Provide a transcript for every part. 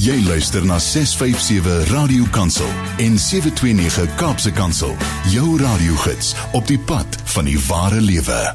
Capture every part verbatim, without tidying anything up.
Jy luister na ses vyf sewe Radio Kansel en sewe twee nege Kaapse Kansel. Jou radiogids op die pad van die ware lewe.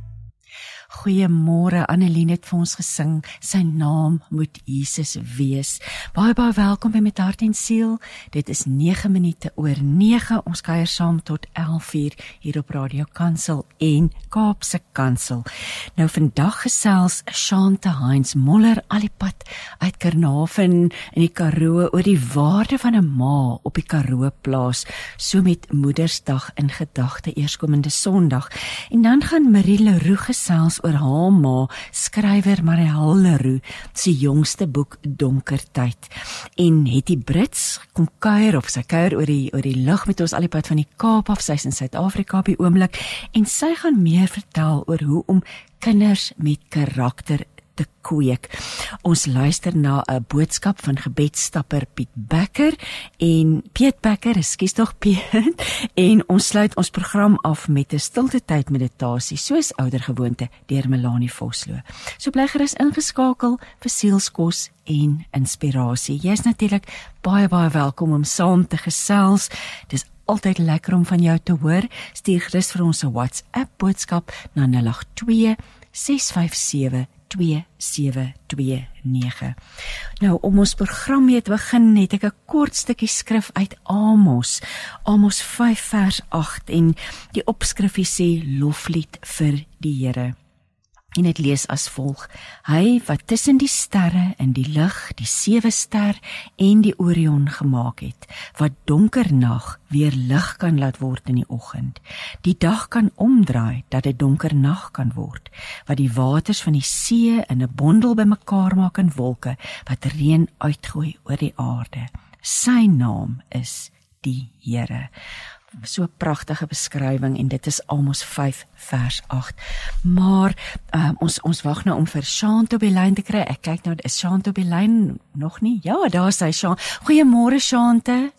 Goeiemôre, Annelien het vir ons gesing, sy naam moet Jesus wees. Baie, baie welkom by Met Hart en Siel. Dit is nege minute oor nege, ons kuier saam tot elf uur hier op Radio Kansel en Kaapse Kansel. Nou vandag gesels Shante Heinz Moller al die pad uit Kernaven in die Karoo oor die waarde van 'n ma op die Karoo plaas, so met Moedersdag in gedagte eerskomende Sondag. En dan gaan Marie Leroux gesels oor haar ma, skrywer Marielle Leroux, sy jongste boek Donker Tyd. En Hetty Brits kom kuier of sy kuier oor die, oor die lug met ons al die pad van die Kaap af, sy is in Suid-Afrika op die oomblik, en sy gaan meer vertel oor hoe om kinders met karakter te kweek. Ons luister na 'n boodskap van gebedsstapper Piet Becker en Piet Becker, ekskuus tog Piet, en ons sluit ons program af met 'n stilte tyd meditasie, soos ouer gewoonte deur Melanie Vosloo. So bly gerus ingeskakel vir sielskos en inspirasie. Jy is natuurlik baie baie welkom om saam te gesels. Dis altyd lekker om van jou te hoor. Stuur gerus vir ons 'n WhatsApp boodskap na nul agt twee ses vyf sewe twee sewe twee nege. Nou, om ons program mee te begin, het ek 'n kort stukkie skrif uit Amos, Amos vyf vers agt, en die opskrifie sê loflied vir die Here. En dit lees as volg: Hy wat tussen die sterre in die lig, die sewe ster en die Orion gemaak het, wat donker nag weer lig kan laat word in die oggend, die dag kan omdraai dat dit donker nag kan word, wat die waters van die see in 'n bondel bymekaar maak in wolke, wat reën uitgooi oor die aarde. Sy naam is die Here. So 'n pragtige beskrywing, en dit is Amos vyf vers agt. Maar um, ons ons wag nou om vir Shante op die lyn te kry. Ek kyk nou, is Shante op die lyn nog nie? Ja, daar is hy, Shante. Goeiemôre, Shante.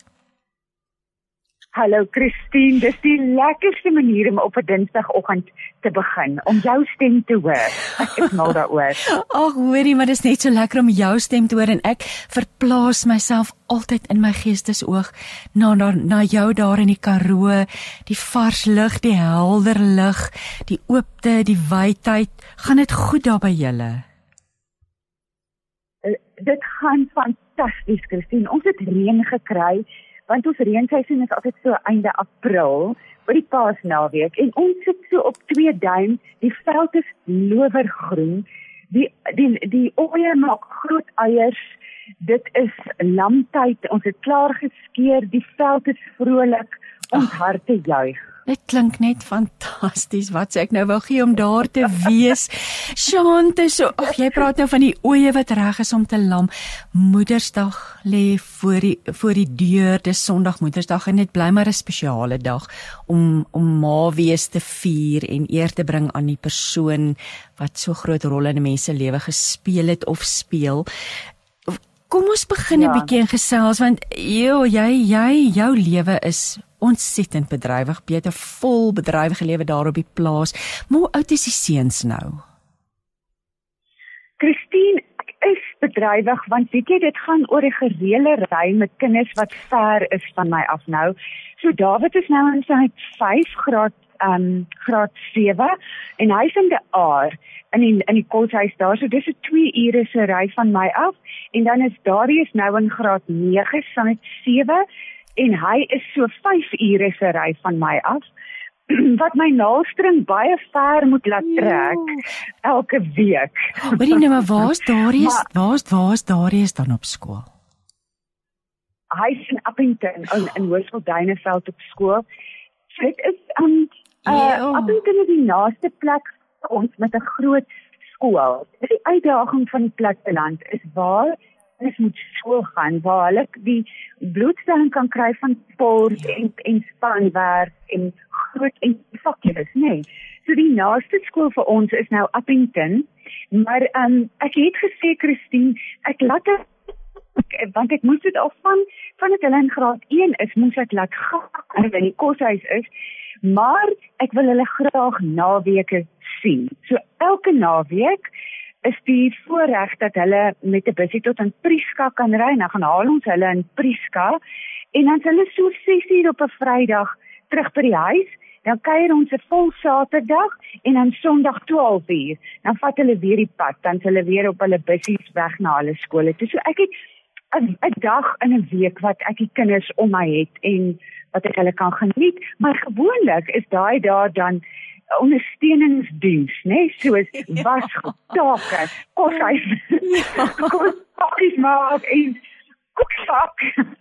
Hallo Christine, dis die lekkerste manier om op 'n Dinsdagoggend te begin, om jou stem te hoor. Ek is mal daaroor. Ag, hoorie, maar dis net so lekker om jou stem te hoor, en ek verplaas myself altyd in my geestesoog na, na, na jou daar in die Karoo, die vars lug, die helder lig, die oopte, die wydheid. Gaan dit goed daar by julle? Uh, dit gaan fantasties, Christine. Ons het reën gekry, want ons reenseisoen is altyd so einde April, by die Paasnaweek, en ons sit so op twee duim, die veld is lowergroen, die, die, die ooe maak groot eiers, dit is lamtyd, ons het klaar geskeer, die veld is vrolik, ons Ach. harte juig. Dit klink net fantasties, wat sê ek nou wou gee om daar te wees. Shante, so, ach, jy praat nou van die oeye wat reg is om te lam. Moedersdag lê voor die, voor die deur, dis Sondag Moedersdag, en dit bly maar 'n spesiale dag om, om ma wees te vier en eer te bring aan die persoon wat so groot rol in 'n mens se lewe gespeel het of speel. Kom ons begin 'n ja. bietjie in gesels, want joh, jy, jy, jou lewe is ontsettend bedrywig, jy het 'n vol bedrywige lewe daar op die plaas. Maar hoe oud is die seuns nou? Christine, ek is bedrywig, want weet jy, dit gaan oor 'n gereelde ry met kinders wat ver is van my af nou. So David is nou in sy vyf graad, um, graad sewe, en hy is in die aar, in die, in die koshuis daar, so dis 'n twee ure se ry van my af, en dan is Darius nou in graad nege, saam met sewe, en hy is so vyf ure se ry van my af, wat my naaldstring baie ver moet laat trek, jo. elke week. Maar die nou, maar waar is Darius, waar is, waar is Darius dan op skool? Hy is in Appington, in, in Hoërskool Duineveld op skool. So dit is, um, uh, Appington is die naaste plek vir ons met 'n groot skool. Die uitdaging van die platteland is waar ons moet skool gaan, waar hulle die blootstelling kan kry van sport en, en spanwerk en groot en vakjes, nee. So die naaste skool vir ons is nou Appington, maar um, ek het gesê, Christine, ek laat het, want ek moes dit al van, van het hulle in graad een is, moes ek laat gaan, in die koshuis is, maar ek wil hulle graag naweke sien. So elke naweek is die voorreg dat hulle met 'n bussie tot in Prieska kan ry. Dan gaan haal ons hulle in Prieska en dan is hulle so ses uur op 'n Vrydag terug by die huis. Dan kuier ons 'n vol Saterdag en dan Sondag twaalf uur. Dan vat hulle weer die pad, dan is hulle weer op hulle bussies weg na hulle skole toe. So ek het 'n dag in 'n week wat ek die kinders om my het en wat ek hulle kan geniet, maar gewoonlik is daai daar dan ondersteuningsdiens, né? Soos was take, kos hy kos pakkies maak en koeksak.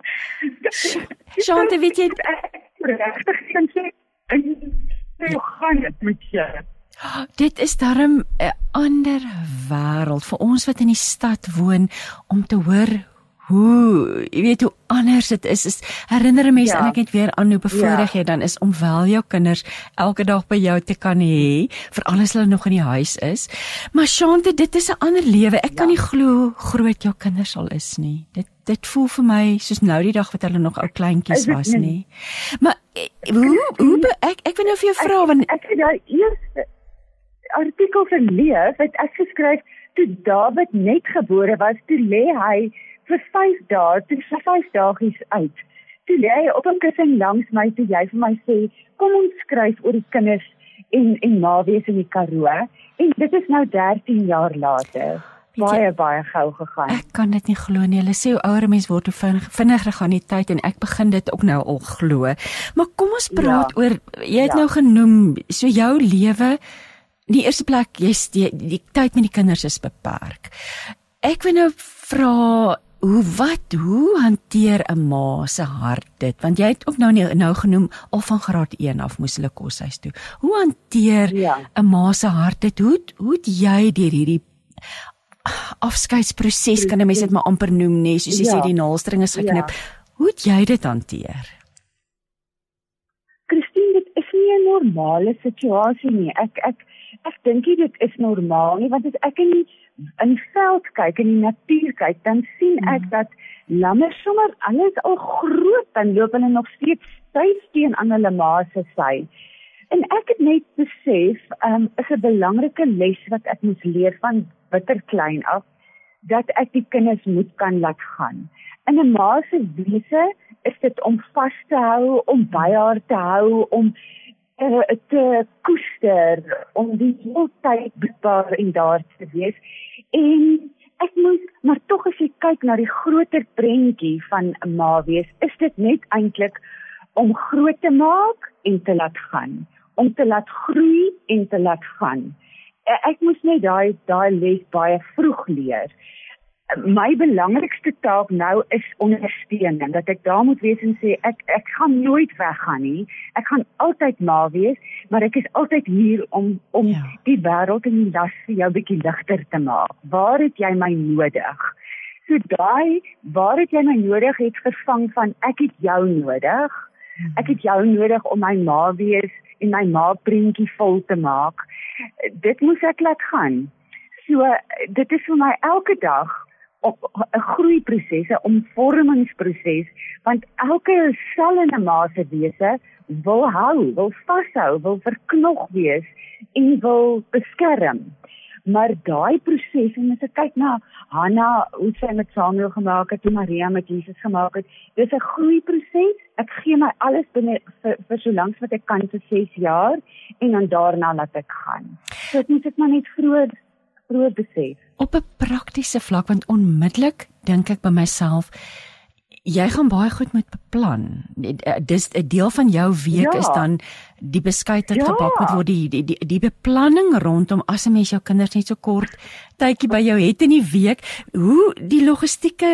Shante, weet jy regtig sê en hoe gaan dit met jou? Dit is darm 'n ander wêreld vir ons wat in die stad woon om te hoor hoe, jy weet hoe anders dit is, is herinner 'n mens ja. eintlik net weer aan hoe bevoorreg ja. jy dan is om wel jou kinders elke dag by jou te kan hê, veral as hulle nog in die huis is. Maar Shante, dit is 'n ander lewe. Ek ja. kan nie glo hoe groot jou kinders al is nie. Dit dit voel vir my soos nou die dag wat hulle nog ou kleintjies was nie. Maar hoe hoe be, ek ek wil nou vir jou vra want ek het daai eerste artikel gelees wat ek geskryf toe David net gebore was, toe lê hy vir vyf dae, toe sy vyf dagies uit. Toe lê hy op 'n kussing langs my, toe jy vir my sê, kom ons skryf oor die kinders en, en ma wees in die Karoo. En dit is nou dertien jaar later. Baie, jy, baie gou gegaan. Ek kan dit nie glo nie. Hulle sê hoe ouer mens word, hoe vinnig, vinniger gaan die tyd en ek begin dit ook nou al glo. Maar kom ons praat ja. oor, jy het ja. nou genoem, so jou lewe, in die eerste plek, jy, die, die tyd met die kinders is beperk. Ek wil nou vra, hoe wat, hoe hanteer 'n ma se hart dit? Want jy het ook nou nou genoem, al van graad een af moes hulle koshuis toe. Hoe hanteer 'n ja. ma se hart dit? Hoe, hoe het jy deur hierdie afskeidsproses, kan 'n mens dit maar amper noem, nee, soos jy ja. sê die naaldstring is geknip. Ja. Hoe het jy dit hanteer? Christine, dit is nie 'n normale situasie nie. Ek ek ek dink nie dit is normaal nie, want as ek in die, in die veld kyk, in die natuur kyk, dan sien ek dat lammers sommer alles al groot, dan loop hulle nog steeds styf teen aan hulle ma se sy. En ek het net besef, um, is 'n belangrike les wat ek moes leer van bitter klein af, dat ek die kinders moet kan laat gaan. In 'n ma se wese is dit om vas te hou, om by haar te hou, om uh, te koester, om die hele tyd bepaar en daar te wees. En ek moet, maar tog as jy kyk na die groter prentjie van 'n ma wees, is dit net eintlik om groot te maak en te laat gaan, om te laat groei en te laat gaan. Ek moes net daai daai les baie vroeg leer. My belangrikste taak nou is ondersteuning, dat ek daar moet wees en sê, ek ek gaan nooit weggaan nie, ek gaan altyd ma wees, maar ek is altyd hier om om ja. die wêreld en die las vir jou bietjie ligter te maak. Waar het jy my nodig? So daai, waar het jy my nodig, het vervang van ek het jou nodig. Ek het jou nodig om my ma wees en my ma prentjie vol te maak. Dit moes ek laat gaan. So dit is vir my elke dag op 'n groeiproses, 'n omvormingsproses, want elke sel in 'n ma se wese wil hou, wil vashou, wil verknog wees en wil beskerm. Maar daai proses, en as ek kyk na Hanna, hoe sy met Samuel gemaak het, en Maria met Jesus gemaak het, dis 'n groeiproses. Ek gee my alles binne vir, vir so lank wat ek kan vir ses jaar, en dan daarna laat ek gaan. So dit moet ek maar net vroeër, vroeër besef. Op 'n praktiese vlak, want onmiddellik dink ek by myself, jy gaan baie goed met beplan. Dis 'n deel van jou week ja. is dan die beskuit wat ja. gebak moet word, die, die, die, die beplanning rondom, as 'n mens jou kinders net so kort tydjie by jou het in die week, hoe die logistieke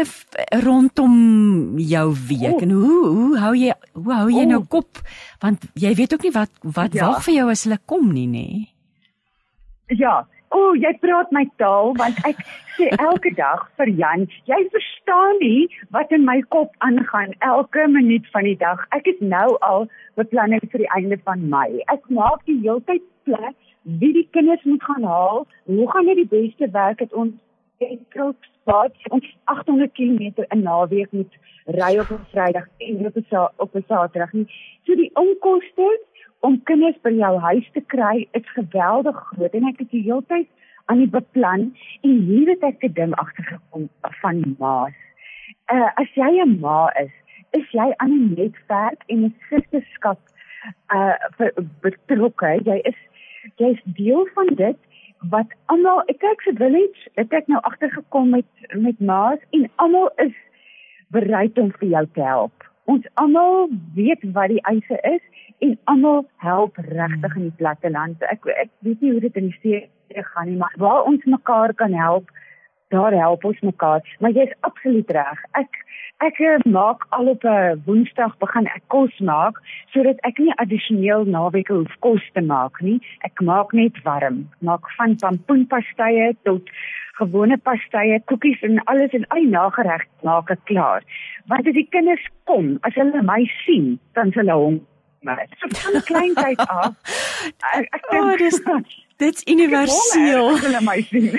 rondom jou week, oh. en hoe, hoe hou jy, hoe hou jy oh. nou kop, want jy weet ook nie wat, wat ja. wag vir jou as hulle kom nie, nee? Ja, o, oh, jy praat my taal, want ek sê elke dag vir Jan, jy verstaan nie wat in my kop aangaan elke minuut van die dag. Ek is nou al beplanning vir die einde van Mei. Ek maak die hele tyd plek, wie die kinders moet gaan haal, hoe gaan dit die beste werk, het ons petrolspaat, ons agt honderd kilometer 'n naweek moet ry op 'n Vrydag en op 'n op 'n Saterdag nie. So die onkoste om kinders by jou huis te kry, is geweldig groot, en ek het die hele tyd aan die beplan en hier het ek 'n ding agtergekom van ma's. Uh, as jy 'n ma is, is jy aan 'n netwerk en 'n susterskap uh, betrokke. Jy is jy is deel van dit wat almal, ek kyk vir Village, het ek nou agtergekom met met ma's en almal is bereid om vir jou te help. Ons almal weet wat die eise is en almal help regtig in die platteland. Ek ek weet nie hoe dit in die stede gaan nie, maar waar ons mekaar kan help, daar help ons mekaar. Maar jy is absoluut reg. Ek ek maak al op 'n Woensdag begin ek kos maak sodat ek nie addisioneel naweke hoef kos te maak nie. Ek maak net warm. Maak van pampoenpastye tot gewone pastye, koekies en alles en al die nageregte maak ek klaar. Want as die kinders kom, as hulle my sien, dan hulle hom. Maar so van 'n klein tyd af. Ek, ek oh, dis dit's universeel. As hulle my sien.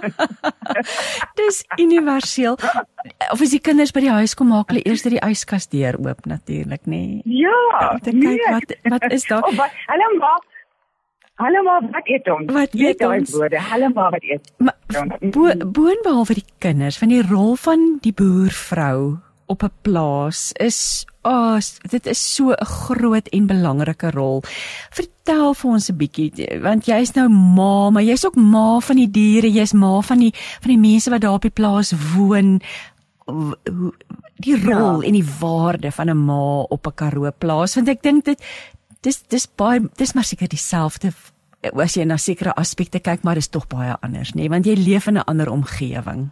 Dis universeel. Of as die kinders by die huis kom, maak hulle eers die yskas deur oop natuurlik, nê? Nee. Ja. Om te kyk nee. wat wat is daar? Oh, wat, hulle maak Hallo maar, wat eet ons? Wat eet ons? Hallo maar, wat eet ons? Bo, boonbehalwe die kinders, van die rol van die boervrou op 'n plaas is, oh, dit is so 'n groot en belangrike rol. Vertel vir ons 'n bietjie, want jy's nou ma, maar jy's ook ma van die diere, jy's ma van die van die mense wat daar op die plaas woon. Die rol ja. en die waarde van 'n ma op 'n Karoo plaas, want ek dink dit dis dis baie dis maar seker dieselfde as jy na sekere aspekte kyk, maar dis tog baie anders, nê, nee? Want jy leef in 'n ander omgewing.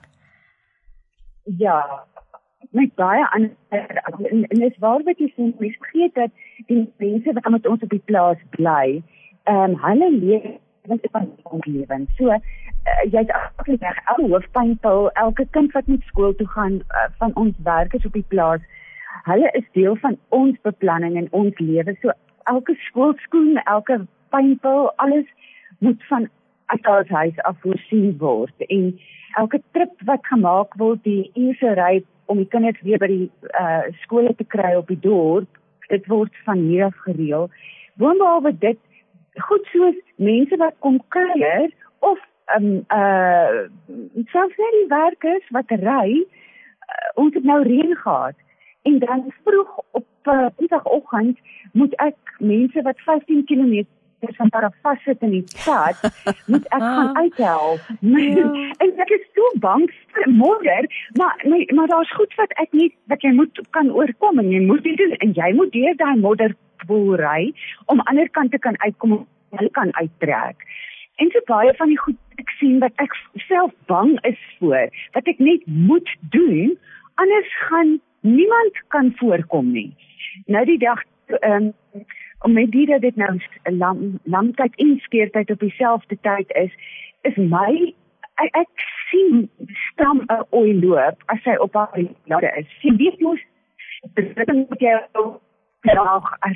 Ja, met baie ander en, en dis waar wat jy sê, mens vergeet dat die mense wat met ons op die plaas bly, ehm um, hulle leef in 'n omgewing. So uh, jy's absoluut reg, elke hoofpynpil, elke kind wat moet skool toe gaan uh, van ons werkers op die plaas, hulle is deel van ons beplanning en ons lewe. So elke skoolskoen, elke pynpil, alles moet van uit huis af voorsien word. En elke trip wat gemaak word, die eerste ry om die kinders weer by die uh, skole te kry op die dorp, dit word van hier af gereël. Boonbehalwe dit, goed soos mense wat kom kuier, of um, uh, selfs net die werkers wat ry, uh, ons het nou reën gehad, en dan vroeg op uh, Woensdagoggend moet ek mense wat vyftien kilometer van daar af vassit in die stad, moet ek gaan uithelp. Ja. En ek is so bang vir modder, maar, maar, maar daar is goed wat ek nie, wat jy moet kan oorkom, en jy moet nie doen, en jy moet deur daai modderpoel ry, om ander kant te kan uitkom, om jy kan uittrek. En so baie van die goed ek sien, wat ek self bang is voor, wat ek net moet doen, anders gaan niemand kan voorkom nie. Nou die dag, um, om met die dat dit nou lam, lamtyd en skeertyd op dieselfde tyd is, is my, ek, ek sien stam 'n ooi loop, as hy op haar jare is. Sy weet mos, dit moet jy graag as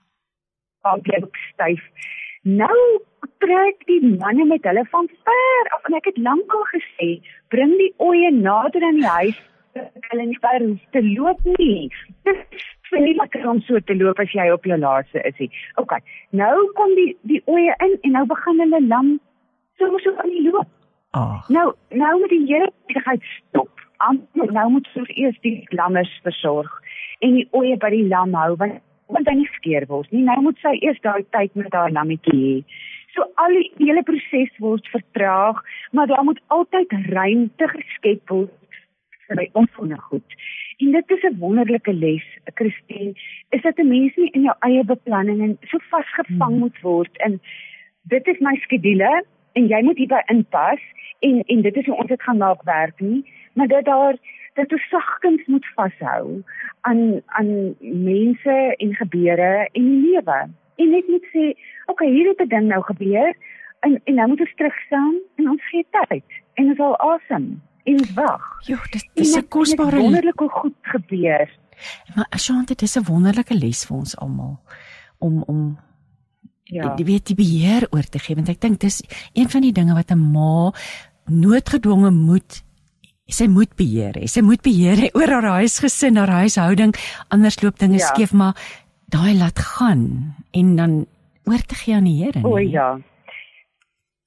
alweer styf. Nou trek die manne met hulle van ver af, en ek het lankal gesê, bring die oeye nader aan die huis, hulle nie ver hoef te loop nie. Dit is nie lekker om so te loop as jy op jou laaste is nie. Ok, nou kom die, die oeye in, en nou begin hulle lam, so so aan die loop. Oh. Nou, nou moet die hele besigheid stop. Nou moet ons eers die lammers versorg, en die oeye by die lam hou, want, want hy nie skeer word nie. Nou moet sy eers daai tyd met haar lammetjie hê. So al die, die hele proses word vertraag, maar daar moet altyd ruimte geskep word by onvolle goed. En dit is 'n wonderlike les, Christine, is dat 'n mens nie in jou eie beplanning en so vasgevang hmm. moet word, en dit is my skedule, en jy moet hierby inpas, en, en dit is hoe ons dit gaan maak werk nie, maar dat daar, dat ons sagkens moet vashou aan, aan mense en gebeure en die lewe. En net moet sê, ok, hier het 'n ding nou gebeur, en, en nou moet ons terugstaan, en ons gee tyd, en ons sal asem. En wag. Jo, dit is 'n kosbare wonderlike goed gebeur. Maar Ashante, dit is 'n wonderlike les vir ons almal om om ja. die weet die beheer oor te gee, want ek dink dis een van die dinge wat 'n ma noodgedwonge moet sy moet beheer hê. Sy moet beheer hê oor haar huisgesin, haar huishouding, anders loop dinge ja. skeef, maar daai laat gaan en dan oor te gee aan die Here. O ja.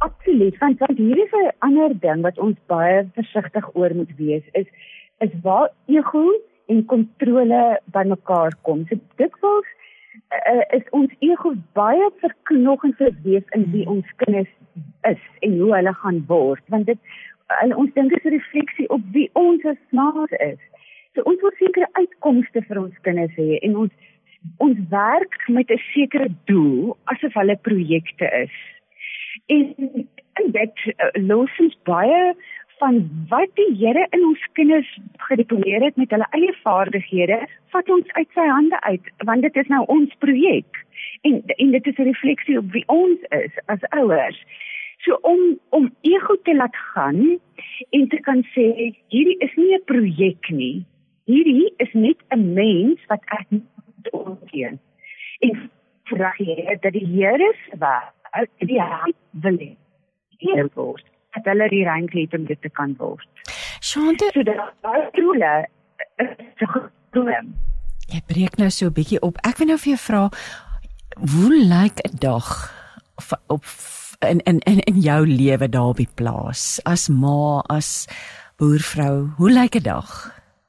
absoluut, want wat hier is 'n ander ding wat ons baie versigtig oor moet wees, is, is waar ego en kontrole bymekaar kom. So dikwels uh, is ons ego baie verknogend gewees in wie ons kinders is en hoe hulle gaan word, want dit, uh, ons dink is 'n refleksie op wie ons as ma's is. So ons wil sekere uitkomste vir ons kinders hê en ons ons werk met 'n sekere doel asof hulle projekte is. En, en dit uh, los ons baie van wat die Here in ons kinders gedeponeer het met hulle eie vaardighede, vat ons uit sy hande uit, want dit is nou ons projek. En, en dit is 'n refleksie op wie ons is as ouers. So om, om ego te laat gaan en te kan sê, hierdie is nie 'n projek nie, hierdie is net 'n mens wat ek moet omgee. En vraag jy dat die Here se werk, die hy wil hê, word, dat hulle die ruimte het om dit te kan word. Shante, so dat daai troele is 'n probleem. Jy breek nou so 'n bietjie op. Ek wil nou vir jou vra, hoe lyk 'n dag op in in in in jou lewe daar op die plaas as ma, as boervrou? Hoe lyk 'n dag?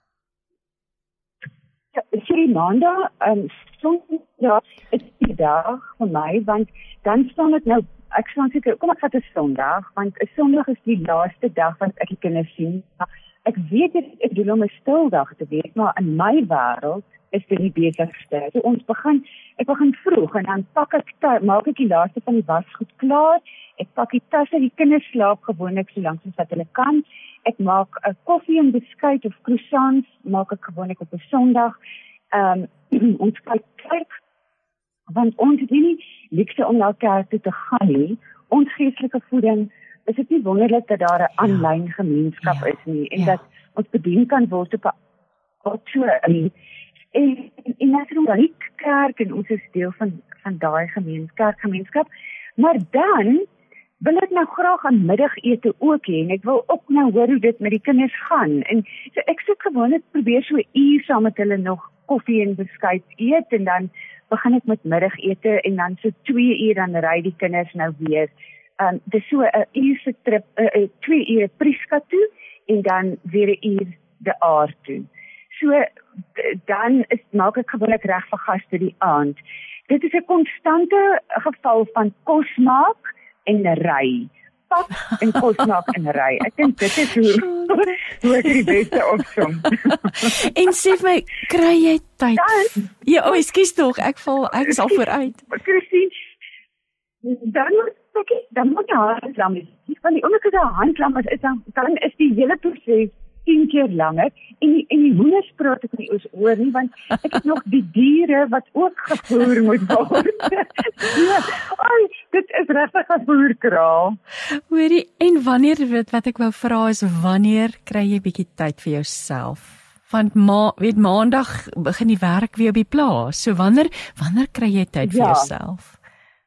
Ja, die maandag, um, Sondag is die dag vir my, want dan staan ek nou, ek staan seker, kom ek vat 'n Sondag, want 'n Sondag is die laaste dag wat ek die kinders sien. Ek weet dit ek bedoel om 'n stil dag te wees, maar in my wêreld is dit die besigste. So ons begin, ek begin vroeg en dan pak ek, maak ek die laaste van die wasgoed klaar, ek pak die tasse, die kinders slaap gewoonlik so lank as wat hulle kan, ek maak 'n uh, koffie en beskuit of croissants, maak ek gewoonlik op 'n Sondag. Um, ons kyk kerk, want ons het nie luukse om na kerk toe te gaan nie. Ons geestelike voeding, is dit nie wonderlik dat daar 'n aanlyn gemeenskap ja. is nie, en ja. dat ons bedien kan word op 'n so en en en natuurlik die kerk, en ons is deel van van daai gemeenskap, gemeenskap. Maar dan wil ek nou graag 'n middagete ook hê, en ek wil ook nou hoor hoe dit met die kinders gaan. En so ek sit gewoonlik probeer so 'n uur saam met hulle nog koffie en beskuit eet, en dan begin ek met middagete, en dan so twee uur dan ry die kinders nou weer. Um, dit is so 'n uur se trip, uh, twee ure Prieska toe, en dan weer 'n uur de aard toe. So, dan is, maak ek gewoonlik reg vir gaste die aand. Dit is 'n konstante geval van kos maak en ry. Pak en kos maak en ry. Ek dink dit is hoe, hoe ek die beste opsom. En sê my, kry jy tyd? Dan, ja, o, oh, ekskuus tog, ek val, ek is al vooruit. Christine, dan moet ek, dan moet jy handlam is. Want die oomblik as jy handlam is, dan, dan is die hele proses tien keer langer, en die, en die hoenders praat ek nie oor oor nie, want ek het nog die diere wat ook gevoer moet word. Ja, ai, dit is regtig 'n voerkraal. Hoorie, en wanneer, weet wat ek wou vra is, wanneer kry jy bietjie tyd vir jouself? Want ma, weet, maandag begin die werk weer op die plaas, so wanneer, wanneer kry jy tyd vir ja. jouself?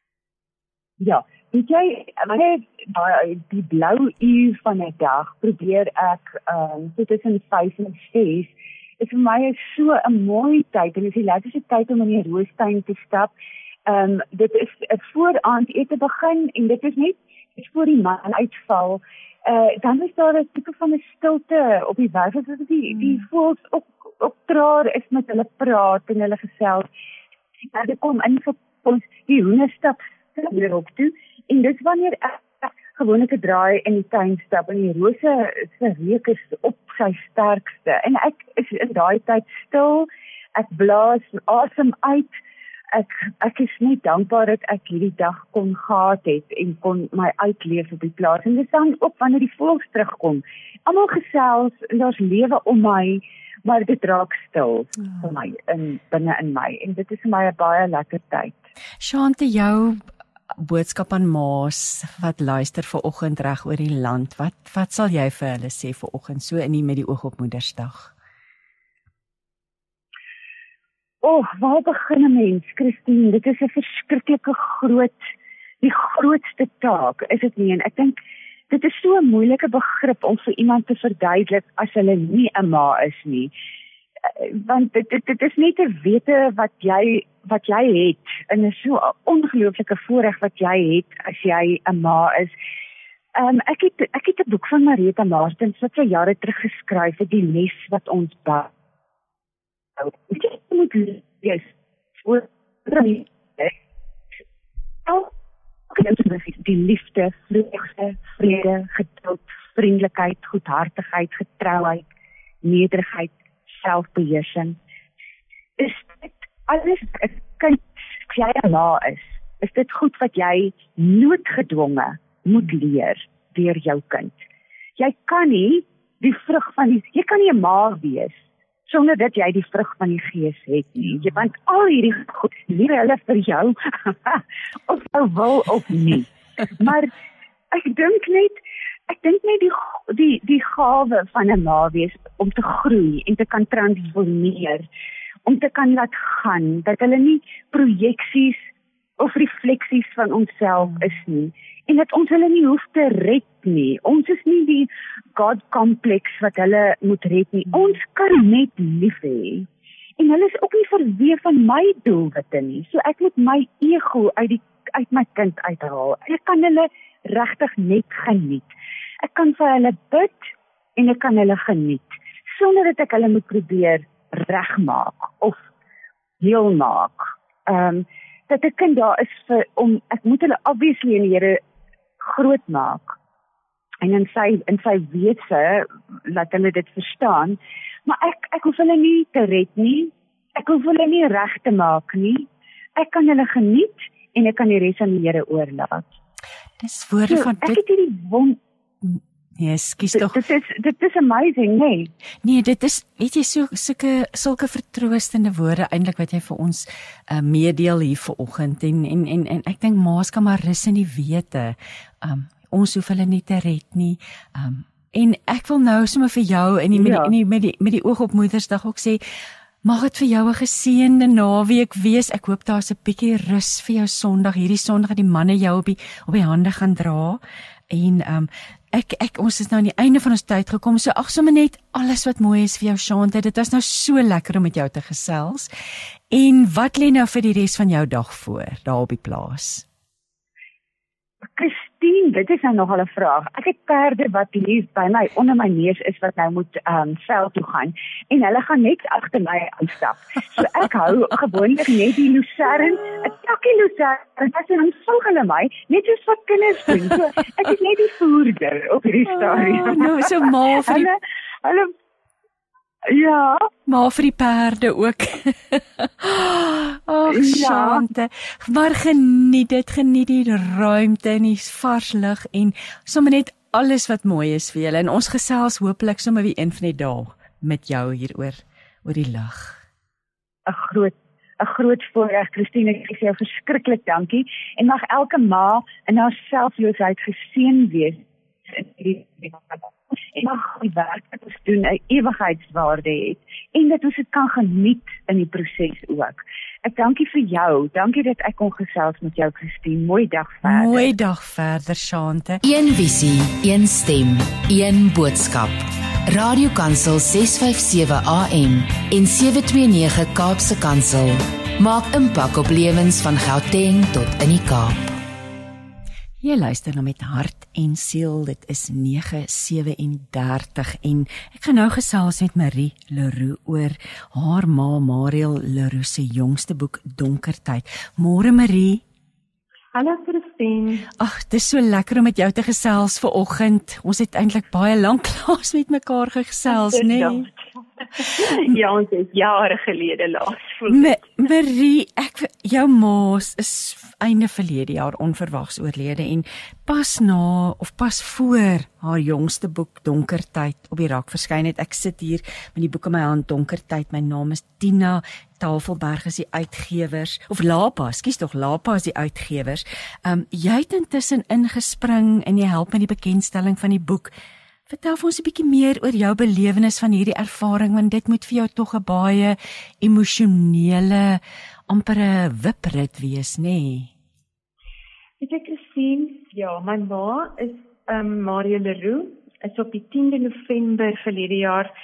Ja, weet jy, wanneer die blou uur van 'n dag probeer ek, um, so tussen vyf en ses, is vir my so 'n mooi tyd, en is die lekkerste tyd om in die roostuin te stap. Um, dit is 'n vooraandete begin, en dit is net is voor die man uitval. Uh, dan is daar 'n tipe van 'n stilte op die weg, asof die, die voëls op, op traar is met hulle praat en hulle gesels. En dit kom in vir ons, die hoender stap weer op toe, en dis wanneer ek gewoonlik 'n draai in die tuin stap, en die rose se reuk is op sy sterkste, en ek is in daai tyd stil, ek blaas asem uit, ek, ek is net dankbaar dat ek hierdie dag kon gehad het, en kon my uitleef op die plaas, en dis dan ook wanneer die voëls terugkom, almal gesels, en daar's lewe om my, maar dit raak stil oh. vir my, in, binne in my, en dit is vir my 'n baie lekker tyd. Shante, jou boodskap aan ma's wat luister vir oggend reg oor die land, wat wat sal jy vir hulle sê vir oggend, so in die met die oog op Moedersdag? O, oh, waar begin 'n mens, Christine? Dit is 'n verskriklike groot, die grootste taak, is dit nie? En ek dink, dit is so 'n moeilike begrip om vir iemand te verduidelik as hulle nie 'n ma is nie. want dit, dit, dit is nie te wete wat jy wat jy het en is so 'n ongelooflike voorreg wat jy het as jy 'n ma is. Um, ek het ek het 'n boek van Marita Martens wat sy jare terug geskryf het, die les wat ons bou. Jy moet lees voor die die liefde, vreugde, vrede, geduld, vriendelikheid, goedhartigheid, getrouheid, nederigheid, selfbeheersing. Is dit alles, as kind, as jy 'n ma is, is dit goed wat jy noodgedwonge moet leer deur jou kind. Jy kan nie die vrug van die, jy kan nie 'n ma wees sonder dat jy die vrug van die Gees het nie. Jy want al hierdie goed leer hulle vir jou of jy wil of nie. Maar ek dink net ek dink net die die die gawe van 'n ma wees om te groei en te kan transformeer, om te kan laat gaan, dat hulle nie projeksies of refleksies van onsself is nie. En dat ons hulle nie hoef te red nie. Ons is nie die God-complex wat hulle moet red nie. Ons kan net lief hê. En hulle is ook nie verweer van my doelwitte nie. So ek moet my ego uit die uit my kind uithaal. Ek kan hulle regtig net geniet. Ek kan vir hulle bid en ek kan hulle geniet. Sonder dat ek hulle moet probeer regmaak of heel maak. Ehm um, dat 'n kind daar is vir om ek moet hulle obviously in die Here groot maak en in sy in sy wese laat hulle dit verstaan, maar ek ek hoef hulle nie te red nie, ek hoef hulle nie reg te maak nie, ek kan hulle geniet en ek kan die res aan die Here oorlaat. Dis woorde so, van dit. Ek het hierdie wond. Nee, skies tog. Dit is dit is amazing, nee. Nee, dit is weet jy so sulke sulke vertroostende woorde eintlik wat jy vir ons uh, meedeel hier vanoggend en en en en ek dink ma's kan maar rus in die wete. Um ons hoef hulle nie te red nie. Um en ek wil nou sommer vir jou in die met die, in die met die met die oog op Moedersdag ook sê, mag dit vir jou 'n geseënde naweek wees. Ek hoop daar's 'n bietjie rus vir jou Sondag, hierdie Sondag dat die manne jou op die op die hande gaan dra. En um ek ek ons is nou aan die einde van ons tyd gekom. So ag sommer net alles wat mooi is vir jou Shante. Dit was nou so lekker om met jou te gesels. En wat lê nou vir die res van jou dag voor daar op die plaas? Christine, dit is nou nogal 'n vraag. Ek het perde wat hier by my onder my neus is wat nou moet um veld toe gaan en hulle gaan net agter my aanstap. So ek hou gewoonlik net die lucern, 'n takkie lucern, en dan volg hulle my net soos wat kinders doen. So ek is net die voerder op hierdie stadium. Oh, nou so maar vir die... hulle hulle ja, maar vir die perde ook. Ag, Shante. Ja. Maar geniet dit, geniet die ruimte en die vars lug en sommer net alles wat mooi is vir julle. En ons gesels hopelik sommer weer een van die dae met jou hieroor oor die lug. 'n Groot 'n groot voorreg, Christine, ek sê jou verskriklik dankie en mag elke ma in haar selfloosheid geseën wees in hierdie en mag die werk wat ons doen 'n ewigheidswaarde het en dat ons dit kan geniet in die proses ook. Ek dankie vir jou, dankie dat ek kon gesels met jou, Christine. Mooi dag verder. Mooi dag verder, Shante. Een visie, een stem, een boodskap. Radio Kansel ses vyf sewe A M en sewe twee nege Kaapse Kansel maak impak op lewens van Gauteng tot in die Kaap. Jy luister nou met hart en siel, dit is nege sewe-en-dertig en ek gaan nou gesels met Marie Leroux oor haar ma Mariel Leroux se jongste boek Donkertyd. Môre Marie. Hallo Christine. Ag, dit is so lekker om met jou te gesels vanoggend. Ons het eintlik baie lank laas met mekaar gesels, né? Nee? Ja, ons het jare gelede laas. Ma Marie, ek jou ma is einde verlede jaar onverwags oorlede en pas na of pas voor haar jongste boek Donkertyd op die rak verskyn het. Ek sit hier met die boek in my hand, Donkertyd. My naam is Tina Tafelberg, is die uitgewers of Lapa, skus tog Lapa is die uitgewers. Um jy het intussen ingespring en jy help met die bekendstelling van die boek. Vertel vir ons 'n bietjie meer oor jou belewenis van hierdie ervaring, want dit moet vir jou tog 'n baie emosionele, amper 'n wiprit wees, nê? Nee? Weet jy Christine, ja, my ma is um, Mariel Leroux, is op die tiende November verlede jaar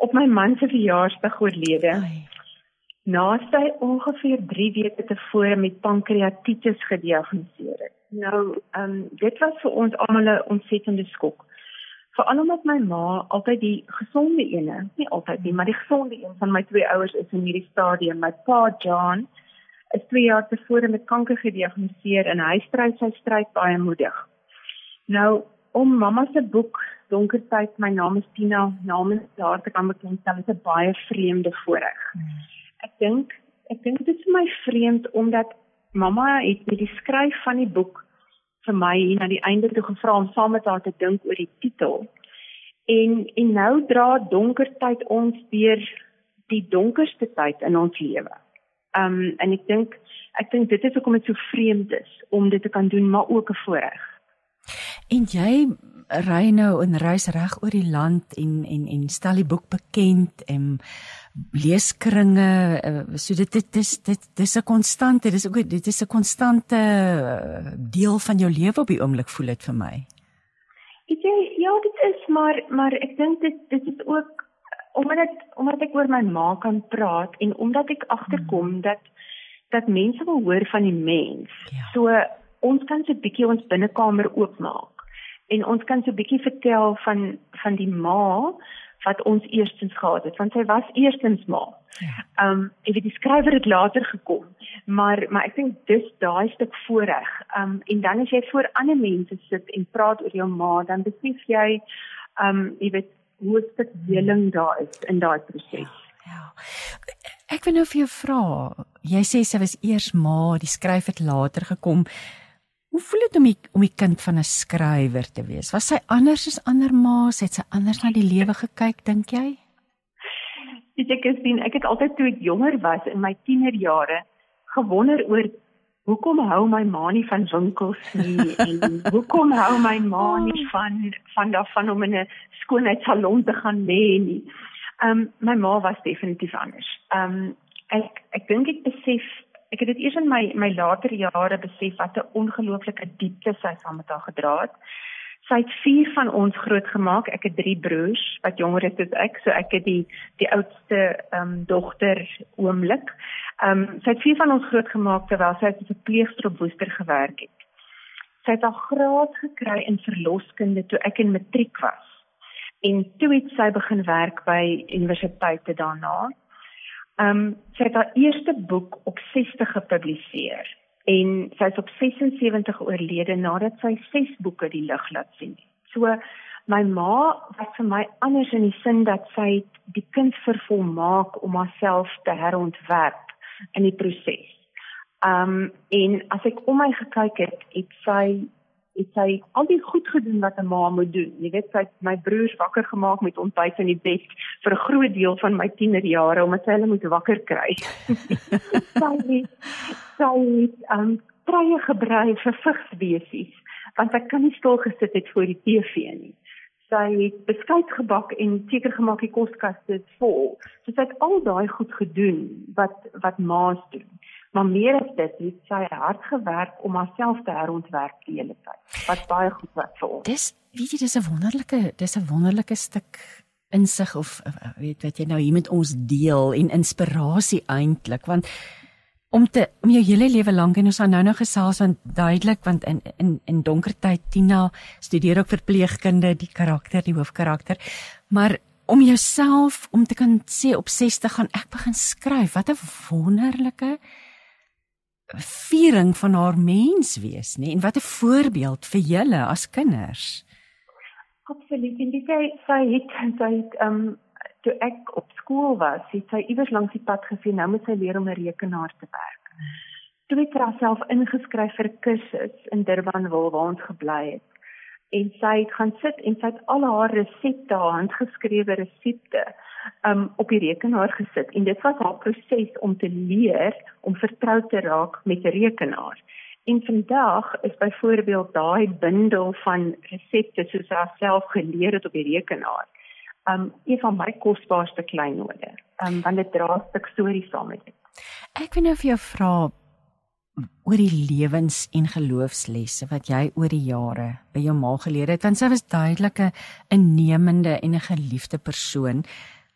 op my man se verjaarsdag oorlede. Ai. Na sy ongeveer drie weke tevore met pankreatitis gediagnoseer het. Nou, um, dit was vir ons almal 'n ontsettende skok. Veral omdat my ma altyd die gesonde ene, nie altyd nie, maar die gesonde een van my twee ouers is in hierdie stadium. My pa, John, is twee jaar tevore met kanker gediagnoseer en hy stry sy stryd baie moedig. Nou, om mamma se boek Donkertyd, my naam is Tina, namens haar te kan bekendstel, is 'n baie vreemde voorreg. Hmm. Ek dink, ek dink dit is vir my vreemd omdat mamma het met die skryf van die boek vir my hier na die einde toe gevra om saam met haar te dink oor die titel. En en nou dra Donkertyd ons deur die donkerste tyd in ons lewe. Um en ek dink ek dink dit is hoekom dit so vreemd is om dit te kan doen, maar ook 'n voorreg. En jy ry nou en reis reg oor die land en en en stel die boek bekend en leeskringe, so dit dit is dit dis 'n konstante, dis ook dit is 'n konstante deel van jou lewe op die oomblik, voel dit vir my. Weet jy, ja, dit is maar maar ek dink dit dit is ook omdat ek omdat ek oor my ma kan praat en omdat ek agterkom hmm. dat dat mense wil hoor van die mens. Ja. So ons kan so 'n bietjie ons binnekamer oopmaak en ons kan so 'n bietjie vertel van van die ma wat ons eerstens gehad het, want sy was eerstens ma. Ja. Um, ek weet die skrywer het later gekom, maar maar ek dink dis daai stuk voorreg. Um, en dan as jy voor ander mense sit en praat oor jou ma, dan besef jy, um, jy weet, hoe 'n stuk heling daar is in daai proses. Ja, ja. Ek wil nou vir jou vra, jy sê sy was eers ma, die skryf het later gekom. Hoe voel dit om die, om die kind van 'n skrywer te wees? Was sy anders as ander ma's? Het sy anders na die lewe gekyk, dink jy? Weet jy, Christine, ek het altyd toe ek jonger was in my tienerjare gewonder oor hoekom hou my ma nie van winkels nie en hoekom hou my ma nie van van daarvan om in 'n skoonheidssalon te gaan lê nie. Um my ma was definitief anders. Um ek ek dink ek besef Ek het dit eers in my my later jare besef wat 'n ongelooflike diepte sy saam met haar gedra het. Sy het vier van ons grootgemaak. Ek het drie broers wat jonger is as ek, so ek het die die oudste um, dogter oomlik. Um, sy het vier van ons grootgemaak terwyl sy as 'n verpleegster op Woester gewerk het. Sy het haar graad gekry in verloskunde toe ek in matriek was. En toe het sy begin werk by universiteite daarna. Um, sy het haar eerste boek op sestig gepubliseer en sy is op sesensewentig oorlede nadat sy ses boeke die lig laat sien. So, my ma was vir my anders in die sin dat sy die kind vervolmaak om haarself te herontwerp in die proses. Um, en as ek om my gekyk het, het sy het sy al die goed gedoen wat 'n ma moet doen. Jy weet, sy het my broers wakker gemaak met ontbyt in die bed vir 'n groot deel van my tienerjare, omdat sy hulle moet wakker kry. sy het, sy het um, treie gebrei vir vigsbesies, want sy kan nie stil gesit het voor die T V nie. Sy het beskuit gebak en seker gemaak die koskaste is vol. So sy het al daai goed gedoen wat, wat ma's doen. Maar meer as dit, het sy hard gewerk om haarself te herontwerp die hele tyd. Wat baie goed was vir ons. Dis, weet jy, dis 'n wonderlike, dis 'n wonderlike stuk insig of weet wat jy nou hier met ons deel en inspirasie eintlik, want om te om jou hele lewe lank en ons gaan nou nou gesels want duidelik want in in in Donkertyd Tina studeer ook verpleegkunde, die karakter, die hoofkarakter, maar om jouself om te kan sê op sestig gaan ek begin skryf, wat 'n wonderlike viering van haar mens wees, nee, en wat 'n voorbeeld vir julle as kinders. Absoluut, en dit sy, sy het, sy het, um, toe ek op skool was, het sy iewers langs die pad gesien, nou moet sy leer om 'n rekenaar te werk. Toe het sy haarself ingeskryf vir 'n kursus in Durbanville waar ons gebly het. En sy het gaan sit en sy het al haar resepte, handgeskrewe resepte, um, op die rekenaar gesit. En dit was haar proses om te leer, om vertroud te raak met 'n rekenaar. En vandag is byvoorbeeld daai bundel van resepte soos sy haarself geleer het op die rekenaar, um, een van my kosbaarste kleinode, um, want dit dra 'n stuk storie saam met dit. Ek wil nou vir jou vra oor die lewens- en geloofslesse wat jy oor die jare by jou ma geleer het, want sy was duidelik 'n innemende en 'n geliefde persoon.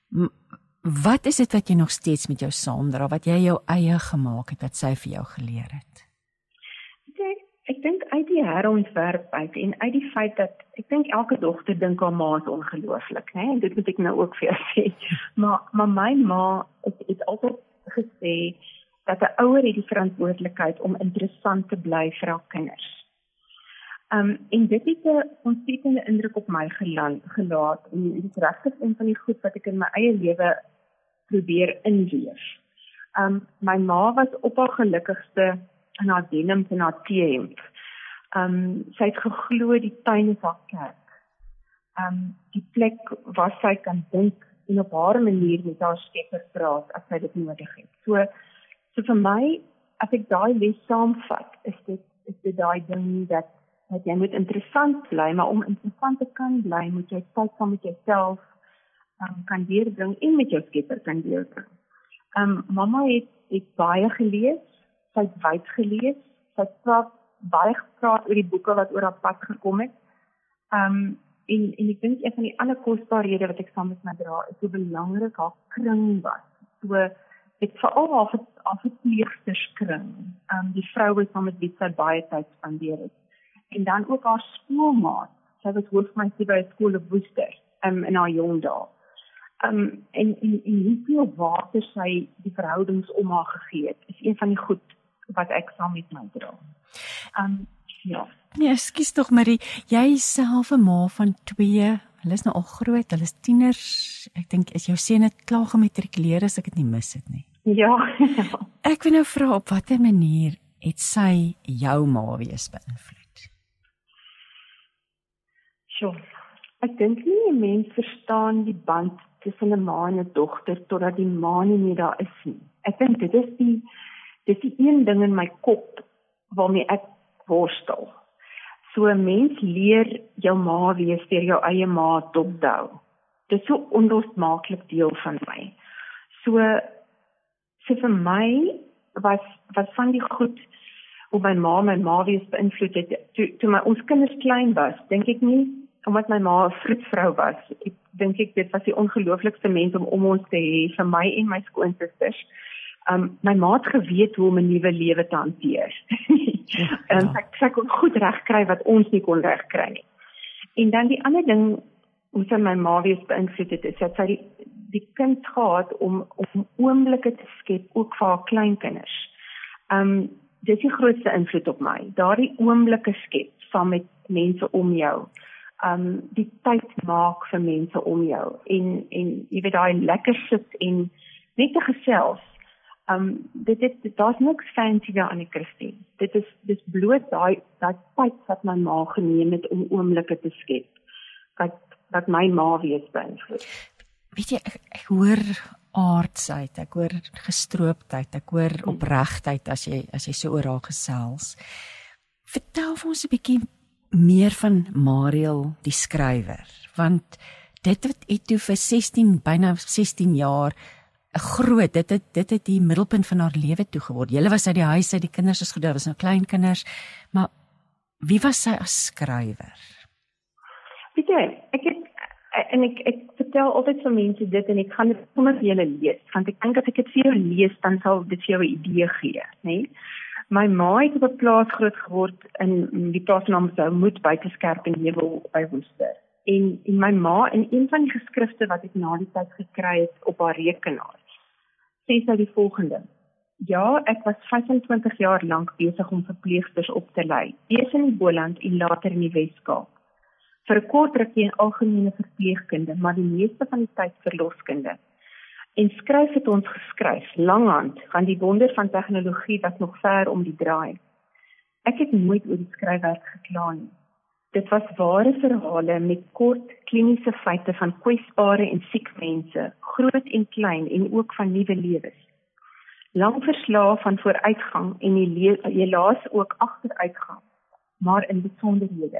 Wat is dit wat jy nog steeds met jou saamdra, wat jy jou eie gemaak het, wat sy vir jou geleer het? Ek, ek dink uit die herontwerp uit en uit die feit dat, ek dink elke dogter dink haar ma is ongelooflik, né? En dit moet ek nou ook vir jou sê. Maar, maar my ma het, het altyd gesê, dat 'n ouer het die verantwoordelikheid om interessant te bly vir haar kinders. Um, en dit het 'n ontsettende indruk op my geland, gelaat, en dit is regtig een van die goed wat ek in my eie lewe probeer inweef. Um, my ma was op haar gelukkigste in haar denim en haar T-hemp. Um, sy het geglo die tuin is haar kerk. Um, die plek waar sy kan dink en op haar manier met haar Skepper praat as sy dit nodig het. So, so vir my, as ek daai les saamvat, is dit, is dit daai ding dat, dat jy moet interessant bly, maar om interessant te kan bly, moet jy tyd saam met jouself um, kan deurbring en met jou Skepper kan deurbring. Um, mama het, het baie gelees, sy het wyd gelees, sy het praat, baie gepraat oor die boeke wat oor haar pad gekom het. Um, en, en ek dink een van die allerkostbaarhede wat ek saam met my dra, is hoe belangrik haar kring was. So, ek veral haar, haar verpleegsterskring, um, die vroue saam met wie sy baie tyd spandeer het. En dan ook haar skoolmaat, sy was hoofmeisie by 'n skool op Woester, um, in haar jong dae. Um, en, en, en hoeveel water sy die verhoudings om haar gegee het, is een van die goed wat ek saam met my dra. Um, ja. Nee, ekskuus tog Marie, jy is self 'n ma van twee, hulle is nou al groot, hulle is tieners, ek dink is jou seun het klaar gematrikuleer as ek dit nie mis het nie. Ja. Ek wil nou vra, op watter manier het sy jou ma wees beïnvloed? Sure. Ek dink nie 'n mens verstaan die band tussen 'n ma en 'n dogter totdat die ma nie meer daar is nie. Ek dink dit is die dit is die een ding in my kop waarmee ek worstel. So 'n mens leer jou ma wees deur jou eie ma dop te hou. Dit is so onlosmaaklik deel van my. So, so vir my was was van die goed hoe my ma my ma wees beïnvloed het. Toe, toe my ons kinders klein was, dink ek nie, omdat my ma 'n vroedvrou was, ek dink ek dit was die ongelooflikste mens om om ons te hê, vir my en my skoonsusters. Um, my ma het geweet hoe om 'n nuwe lewe te hanteer. Ja. um, sy, sy kon goed regkry wat ons nie kon regkry nie. En dan die ander ding, hoe sy my ma wees beïnvloed het, is dat sy die, die kind gehad om, om oomblikke te skep, ook vir haar kleinkinders. Um, dit is die grootste invloed op my, daardie oomblikke skep, saam met mense om jou. Um, die tyd maak vir mense om jou, en, en jy weet, daai lekker sit en net te gesels. Um, dit is, daar's niks fancy daar aan die Christine. Dit is, dit is bloot daai, daai tyd wat my ma geneem het om oomblikke te skep, wat, wat my ma wees beïnvloed. Weet jy, ek, ek hoor aardsheid, ek hoor gestrooptheid, ek hoor opregtheid as jy, as jy so oor haar gesels. Vertel vir ons 'n bietjie meer van Mariel die skrywer, want dit wat het toe vir sestien, byna sestien jaar groot, dit het, dit het die middelpunt van haar lewe toe geword. Julle was uit die huis, uit die kinders is goed, daar was nou klein kinders, maar wie was sy as skrywer? Weet jy, ek het, en ek, ek vertel altyd vir mense dit, en ek gaan dit sommer vir julle lees, want ek dink as ek dit vir jou lees, dan sal dit vir jou 'n idee gee, nee? My ma het op 'n plaas groot geword, in die plaas naam se Moed buite Skerpenheuwel by Woester. En, en my ma, in een van die geskrifte wat ek na die tyd gekry het op haar rekenaar, sê sy die volgende: Ja, ek was vyfentwintig jaar lank besig om verpleegsters op te lei, eers in die Boland en later in die Wes-Kaap. Vir 'n kort rukkie in algemene verpleegkunde, maar die meeste van die tyd verloskunde. En skryf het ons geskryf, langhand, van die wonder van tegnologie wat nog ver om die draai. Ek het nooit oor die skryfwerk gekla nie. Dit was ware verhale met kort kliniese feite van kwesbare en siek mense, groot en klein en ook van nuwe lewens. Lang verslae van vooruitgang en helaas ook agteruitgang, maar in besonderhede.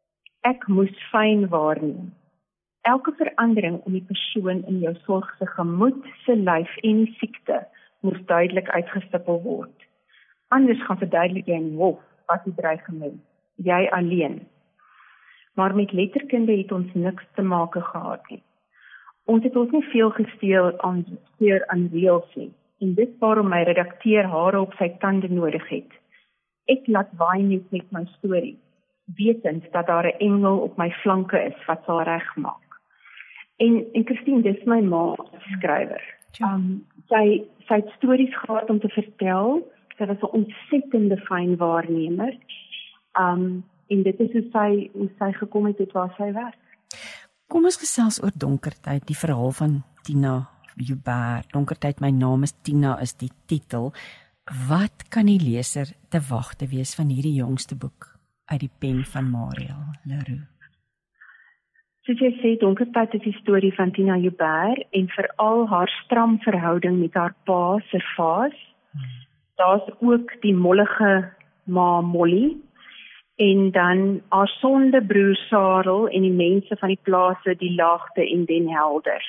Ek moes fyn waarneem. Elke verandering om die persoon in jou sorg se gemoed, se lyf en die siekte moes duidelik uitgestippel word. Anders gaan verduidelik jy in die hof wat die dreigement, jy alleen. Maar met letterkunde het ons niks te maak gehad nie. ons het ons nie veel gesteel aan steur aan reëls nie. En dit waarom my redakteur hare op sy tande nodig het. Ek laat waai net met my storie, wetend dat daar 'n engel op my flanke is wat sal regmaak. En en Christine, dis my ma skrywer. Um, sy sy het stories gehad om te vertel. Sy was 'n ontsettende fyn waarnemer. Um, en dit is hoe sy hoe sy gekom het tot waar sy werk. Kom ons gesels oor Donkertyd, die verhaal van Tina Joubert. Donkertyd, my naam is Tina is die titel. Wat kan die leser te wagte wees van hierdie jongste boek uit die pen van Mariel Leroux? Soos jy sê, Donkertyd is die storie van Tina Joubert en veral haar stram verhouding met haar pa, Servaas. Hmm. Daar's ook die mollige ma Molly en dan haar sonde broer Sarel en die mense van die plase, die Laagte en Den Helder.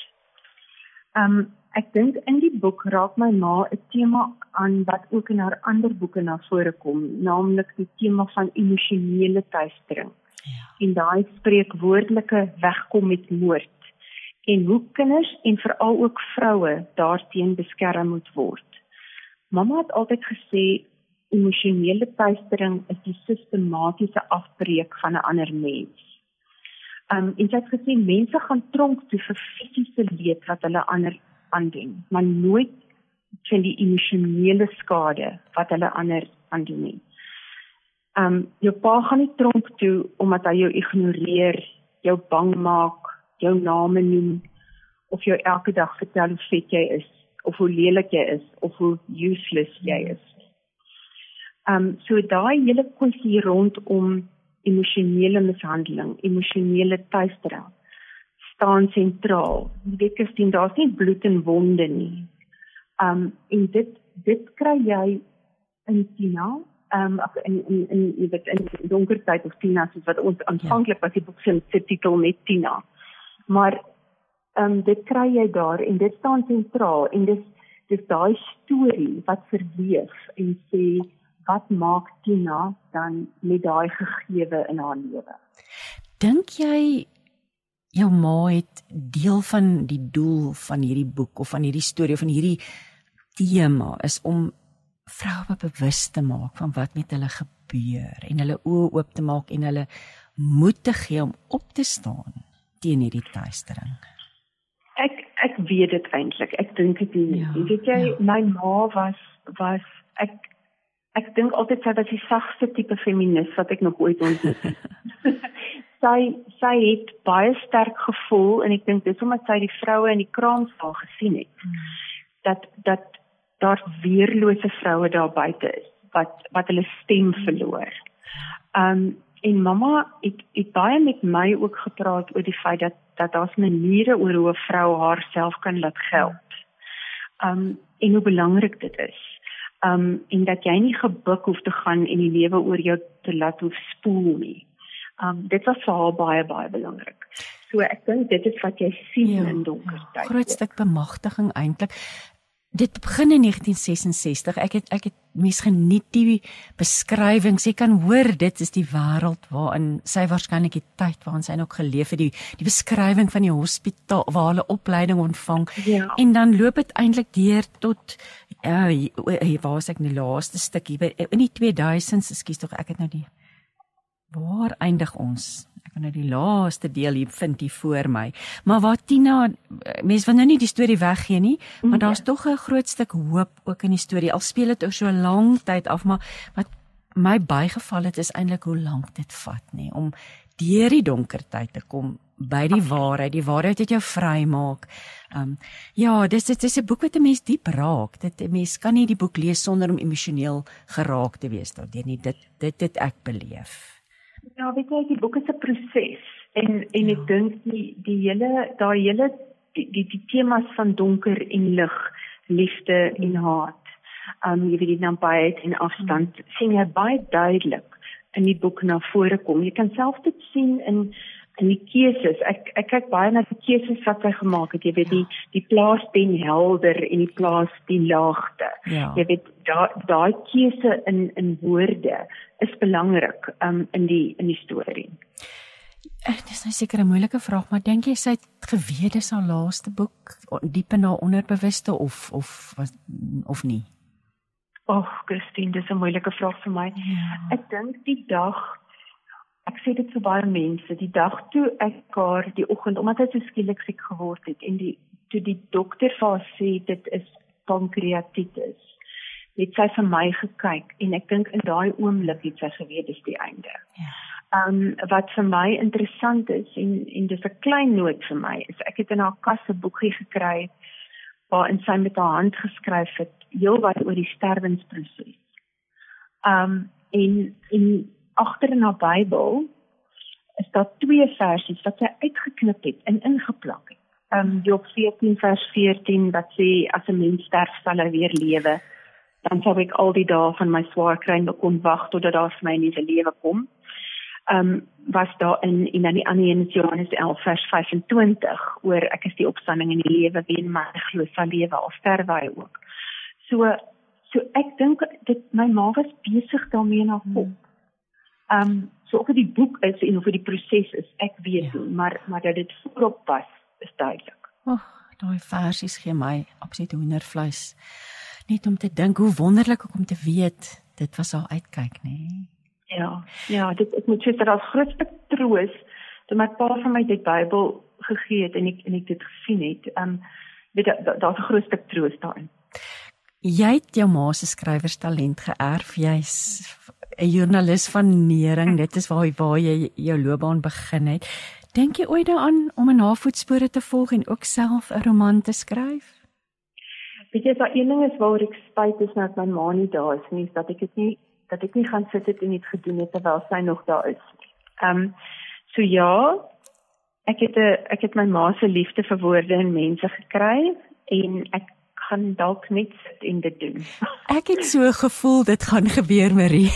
Um, ek dink in die boek raak my ma 'n tema aan wat ook in haar ander boeke na vore kom, naamlik die tema van emosionele teistering. Ja. En daai spreekwoordelike wegkom met moord en hoe kinders en veral ook vroue daarteen beskerm moet word. Mamma het altyd gesê emosionele teistering is die sistematiese afbreek van 'n ander mens. Um, en sy het gesê mense gaan tronk toe vir fisiese leed wat hulle ander aandoen, maar nooit vir die emosionele skade wat hulle ander aandoen nie. Um, jou pa gaan nie tronk toe omdat hy jou ignoreer, jou bang maak, jou name noem, of jou elke dag vertel hoe vet jy is, of hoe lelik jy is, of hoe useless jy is. Um, so daai hele kwessie rondom emosionele mishandeling, emosionele teistering, staan sentraal. Jy weet, Christine, daar's nie bloed en wonde nie. Um, en dit, dit kry jy in Tina, um, in, in, in, in, in Donkertyd of Tina, soos wat ons aanvanklik was die boek se titel met Tina. Maar um, dit kry jy daar en dit staan sentraal en dis, dis daai storie wat verweef en sê, wat maak Tina dan met daai gegewe in haar lewe? Dink jy jou ma het deel van die doel van hierdie boek of van hierdie storie of van hierdie tema is om vroue bewus te maak van wat met hulle gebeur en hulle oë oop te maak en hulle moed te gee om op te staan teen hierdie teistering? Ek ek weet dit eintlik. Ek dink dit nie. Ja, weet jy, ja. My ma was was ek Ek dink altyd sy was die sagste tipe feminis wat ek nog ooit ontmoet het. sy, sy het baie sterk gevoel, en ek dink dis omdat sy die vroue in die kraamsaal gesien het, hmm. dat, dat daar weerlose vroue daar buite is, wat, wat hulle stem verloor. Um, en mamma het, het baie met my ook gepraat oor die feit dat, dat daar's maniere oor hoe 'n vrou haarself kan laat geld. Um, en hoe belangrik dit is. Um, en dat jy nie gebuk hoef te gaan en die lewe oor jou te laat hoef spoel nie. Um, dit was vir haar baie, baie belangrik. So ek dink dit is wat jy sien ja, in Donkertyd. Ja, groot stuk bemagtiging eintlik. Dit begin in negentien sesensestig. Ek het ek het mens geniet die beskrywings. Jy kan hoor dit is die wêreld waarin sy waarskynlik die tyd waarin sy ook geleef het, die die beskrywing van die hospitaal waar hulle opleiding ontvang. Ja. En dan loop dit eintlik deur tot ja, waar was ek nou laaste stukkie in die tweeduisends, ekskuus tog, ek het nou die waar eindig ons? Ek kan nou die laaste deel hier vind hier voor my. Maar waar Tina, mens wil nou nie die storie weggee nie, maar daar's tog 'n groot stuk hoop ook in die storie. Al speel dit oor so 'n lang tyd af, maar wat my bygeval het is eintlik hoe lank dit vat nie om deur die donker tyd te kom by die waarheid, die waarheid wat jou vry maak. Um, ja, dis dit is 'n boek wat 'n mens diep raak. Dit 'n mens kan nie die boek lees sonder om emosioneel geraak te wees daardeur nie. Dit dit dit ek beleef. Ja, weet jy, die boek is 'n proses en en ek ja. dink die die hele daai hele die, die die temas van donker en lig, liefde en haat, um jy weet die nabyheid en afstand, hmm. sien jy baie duidelik in die boek na vore kom. Jy kan self dit sien in in die keuses. Ek ek kyk baie na die keuses wat sy gemaak het. Jy weet ja. die die plaas Den Helder en die plaas Die Laagte. Ja. Jy weet daai daai keuse in in woorde is belangrik um, in die in die storie. Dit is nou seker 'n moeilike vraag, maar dink jy sy het geweet dis haar laaste boek, diep in haar onderbewuste of of of nie? Och, Christine, dis 'n moeilike vraag vir my. Ja. Ek dink die dag, ek sê dit vir baie mense, die dag toe ek haar die oggend, omdat hy so skielik siek geword het en die toe die dokter vir haar sê dit is pankreatitis, het sy vir my gekyk en ek dink in daai oomblik het sy geweet dis die einde. Ja. Um, wat vir my interessant is, en, en dis 'n klein noot vir my, is ek het in haar kas 'n boekie gekry, waarin sy met haar hand geskryf het, heel wat oor die sterwensproses. Um, en, en agter in haar Bybel, is daar twee versies, wat sy uitgeknip het, en ingeplak het. Um, Job veertien vers veertien, wat sê, as 'n mens sterf, sal hy weer lewe, dan sal ek al die dae van my swaar kry, en kon wag, totdat daar vir my 'n nuwe lewe kom. Um, was daar in, en dan die ander een is Johannes elf vers vyf-en-twintig, oor ek is die opstanding in die lewe, wie in my glo sal lewe, al sterwe hy ook. So, so ek dink, dit, my ma was besig daarmee in haar kop. Um, so of het die boek is, en of het die proses is, ek weet nie, ja. maar, maar dat dit voorop was, is duidelik. Oh, daai versies gee my absoluut hoendervleis. Net om te dink, hoe wonderlik ook om te weet, dit was haar uitkyk, nee. Ja, ja, dit, ek moet sê, dat as grootste troos, toe my pa van my die Bybel gegee het, en ek, en ek dit gesien het, um, weet, daar da, is 'n groot stuk troos daarin. Jy het jou ma se skrywerstalent geërf, jy's 'n joernalis van nering, dit is waar, waar jy jou loopbaan begin het. Dink jy ooit daaraan om in haar voetspore te volg en ook self 'n roman te skryf? Weet jy, daar een ding is waaroor ek spyt is, nou dat my ma nie daar is nie, is dat ek het nie dat ek nie gaan sit het en iets gedoen het terwyl sy nog daar is. Um, so ja, ek het, a, ek het my ma se liefde vir woorde en mense gekry, en ek gaan dalk net sit en dit doen. Ek het so gevoel, dit gaan gebeur, Marie.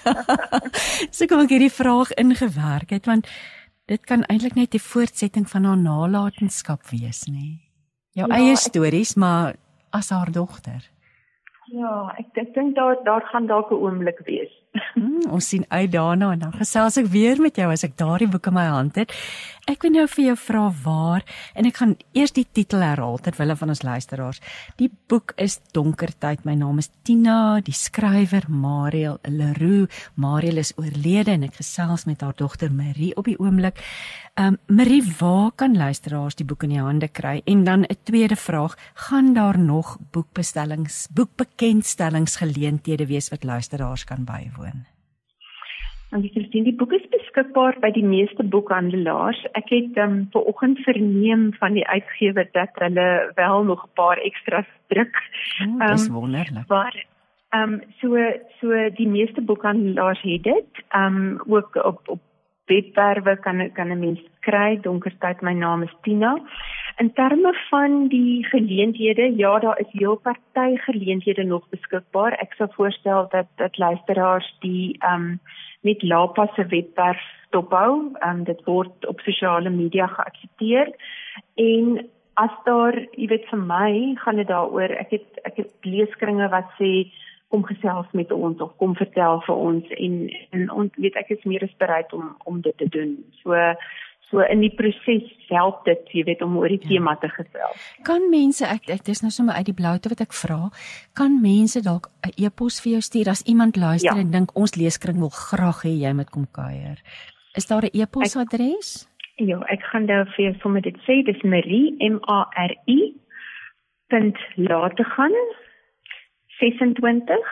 So kom ek hierdie vraag ingewerk het, want dit kan eintlik net die voortsetting van haar nalatenskap wees, nee. Jou ja, eie stories, ek, maar as haar dogter. Ja, ek, ek dink daar, daar gaan dalk 'n oomblik wees. Hmm, ons sien uit daarna, en dan gesels ek weer met jou as ek daardie boek in my hand het. Ek wil nou vir jou vra waar, en ek gaan eers die titel herhaal terwille van ons luisteraars. Die boek is Donkertyd. My naam is Tina, die skrywer Mariel Leroux. Mariel is oorlede en ek gesels met haar dogter Marie op die oomblik. Um, Marie, waar kan luisteraars die boek in die hande kry? En dan 'n tweede vraag, gaan daar nog boekbestellings, boekbekendstellingsgeleenthede wees wat luisteraars kan bywoon? En jy sien, die boek is beskikbaar by die meeste boekhandelaars. Ek het um, vanoggend verneem van die uitgewer dat hulle wel nog 'n paar extras druk. Oh, dis um, wonderlik. Maar um, so so die meeste boekhandelaars het dit. Um, ook op op webwerwe kan kan 'n mens kry. Donkertyd, my naam is Tina. In terme van die geleenthede, ja, daar is heel party geleenthede nog beskikbaar. Ek sou voorstel dat dat luisteraars die um, met Lapa se webwerf dophou. Um, dit word op sosiale media geaksepteer. En as daar, jy weet, vir my gaan dit daaroor, ek het ek het leeskringe wat sê kom gesels met ons of kom vertel vir ons en en ons weet ek is meer as bereid om om dit te doen. So so in die proses help dit, jy weet, om oor die ja. tema te gesels. Kan mense, ek ek dis nou sommer uit die bloute wat ek vra, kan mense dalk 'n e-pos vir jou stuur as iemand luister ja. en dink ons leeskring wil graag hê jy moet kom kuier? Is daar 'n e-posadres? Ja, ek gaan nou vir jou sommer dit sê, dis Marie M A R I punt lategaan sesentwintig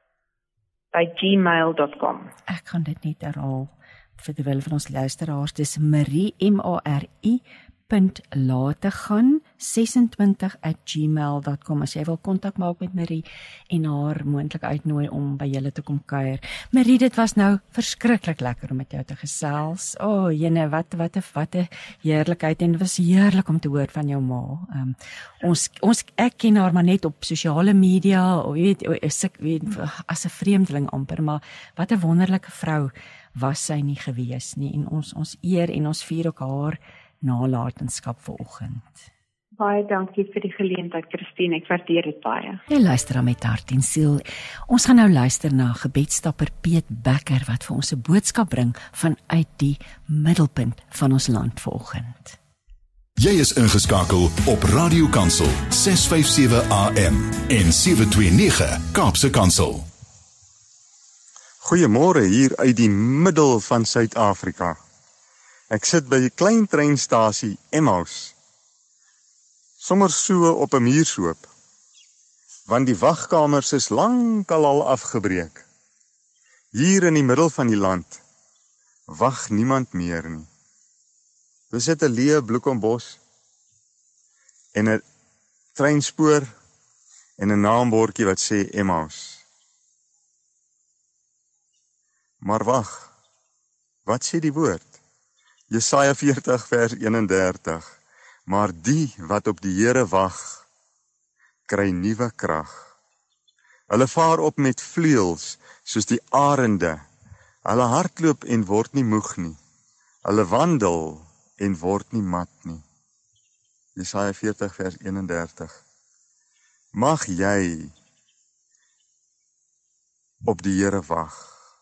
by gmail dot com. Ek gaan dit net herhaal vir die wil van ons luisteraars. Dis Marie M A R I punt lategaan sesentwintig at gmail dot com as jy wil kontak maak met Marie en haar moontlik uitnooi om by julle te kom kuier. Marie, dit was nou verskriklik lekker om met jou te gesels. O, oh, jene, wat wat 'n wat 'n heerlikheid, en dit was heerlik om te hoor van jou ma. Um, ons ons ek ken haar maar net op sosiale media, of jy weet, weet as 'n vreemdeling amper, maar wat 'n wonderlike vrou was sy nie gewees nie, en ons ons eer en ons vier ook haar nalatenskap vanoggend. Baie dankie vir die geleentheid, Christine. Ek waardeer dit baie. Jy luister aan Met Hart en Siel. Ons gaan nou luister na gebedsstapper Piet Becker wat vir ons 'n boodskap bring vanuit die middelpunt van ons land vanoggend. Jy is ingeskakel op Radio Kansel ses vyf sewe A M en sewe twee nege Kaapse Kansel. Goeiemôre hier uit die middel van Suid-Afrika. Ek sit by die klein treinstasie Emmaus. Sommer so op 'n muurshoop, want die wagkamers is lankal al afgebreek. Hier in die middel van die land wag niemand meer nie. Dis net 'n leë bloekombos en 'n treinspoor en 'n naambordjie wat sê Emmaus. Maar wag, wat sê die woord? Jesaja veertig vers eenendertig. Maar die wat op die Here wag, kry nuwe krag. Hulle vaar op met vleuels, soos die arende. Hulle hardloop en word nie moeg nie. Hulle wandel en word nie mat nie. Jesaja veertig vers eenendertig. Mag jy op die Here wag.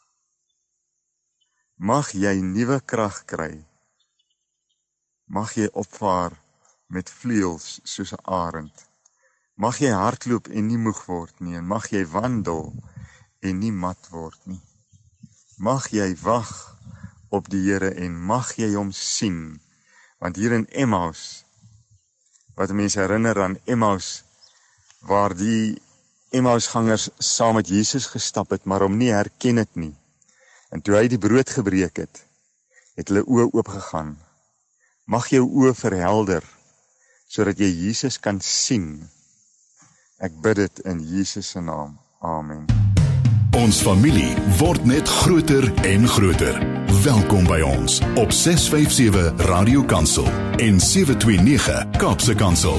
Mag jy nuwe krag kry. Mag jy opvaar met vleuels soos 'n arend. Mag jy hardloop en nie moeg word nie, en mag jy wandel en nie mat word nie. Mag jy wag op die Here en mag jy hom sien, want hier in Emmaus, wat mense herinner aan Emmaus, waar die Emmausgangers saam met Jesus gestap het, maar hom nie herken het nie. En toe hy die brood gebreek het, het hulle oë oopgegaan. Mag jou oë verhelder, sodat jy Jesus kan sien. Ek bid dit in Jesus se naam. Amen. Ons familie word net groter en groter. Welkom by ons op ses vyf sewe Radio Kansel en sewe twee nege Kaapse Kansel.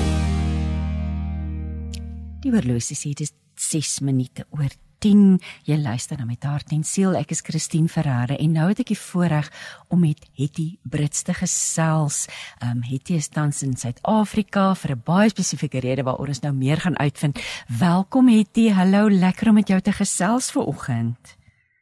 Die oorlosie sê dit is ses minute oor tien. Jy luister na Met Hart en Siel. Ek is Christine Ferreira en nou het ek die voorreg om met Hetty Brits te gesels. Um, Hetty is tans in Suid-Afrika vir 'n baie spesifieke rede waaroor ons nou meer gaan uitvind. Welkom Hetty, hallo, lekker om met jou te gesels vanoggend.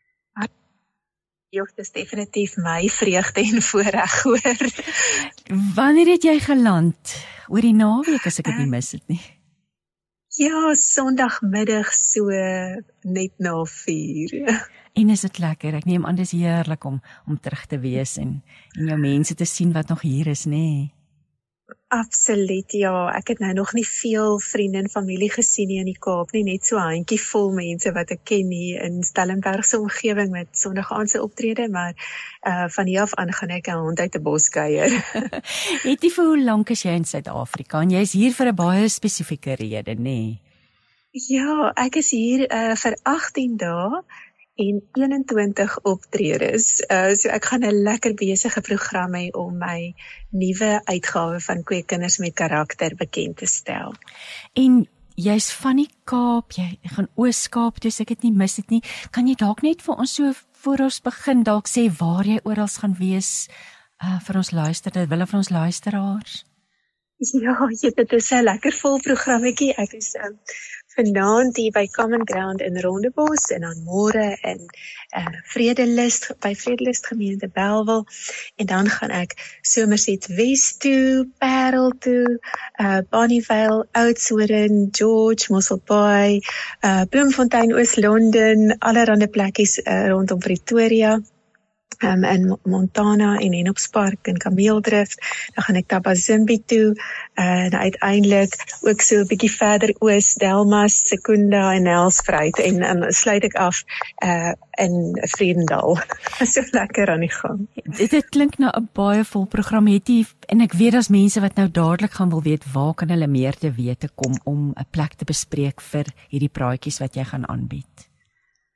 Jo, dit is definitief my vreugde en voorreg hoor. Wanneer het jy geland? Oor die naweek as ek dit nie mis het nie. Ja, Sondagmiddag so net na vier. En is dit lekker? Ek neem aan dis heerlik om om terug te wees en en jou mense te sien wat nog hier is, nê? Nee? Absoluut, ja. Ek het nou nog nie veel vriende en familie gesien nie in die Kaap nie, net so 'n handjievol mense wat ek ken hier in Stellenberg se omgewing met Sondagaandse optrede, maar uh, van hier af aan gaan ek 'n hond uit 'n bos kuier. Hetty, vir hoe lank is jy in Suid-Afrika? En jy is hier vir 'n baie spesifieke rede, nê? Nee? Ja, ek is hier uh, vir agttien dae en eenentwintig optredes. Uh, so ek gaan 'n lekker besige program hê om my nuwe uitgawe van Kweek Kinders met Karakter bekend te stel. En jy's van die Kaap, jy gaan Oos-Kaap, dus ek het nie mis dit nie. Kan jy dalk net vir ons so voor ons begin dalk sê waar jy oral gaan wees uh, vir ons luisteraars, wille van ons luisteraars? Ja, jy, dit is 'n lekker vol programmetjie. Ek is um, vanaand hier by Common Ground in Rondebos en dan môre in uh, Vredelust by Vredelust gemeente Bellville en dan gaan ek Somerset Wes toe, Parel toe, uh, Bonnievale, Oudtshoorn, George, Mossel Bay, uh, Bloemfontein, Oos-London, allerhande plekkies uh, rondom Pretoria. Um, in Montana en Henops Park en Kameeldrift, dan gaan ek Tabazimbi toe, uh, en uiteindelik ook so 'n bietjie verder oos, Delmas, Secunda en Nelspruit en dan sluit ek af uh, in Vredendal. So lekker aan die gang. Dit, dit klink nou 'n baie vol program, Hetty, en ek weet as mense wat nou dadelik gaan wil weet, waar kan hulle meer te wete kom om 'n plek te bespreek vir hierdie praatjies wat jy gaan aanbied? Ja,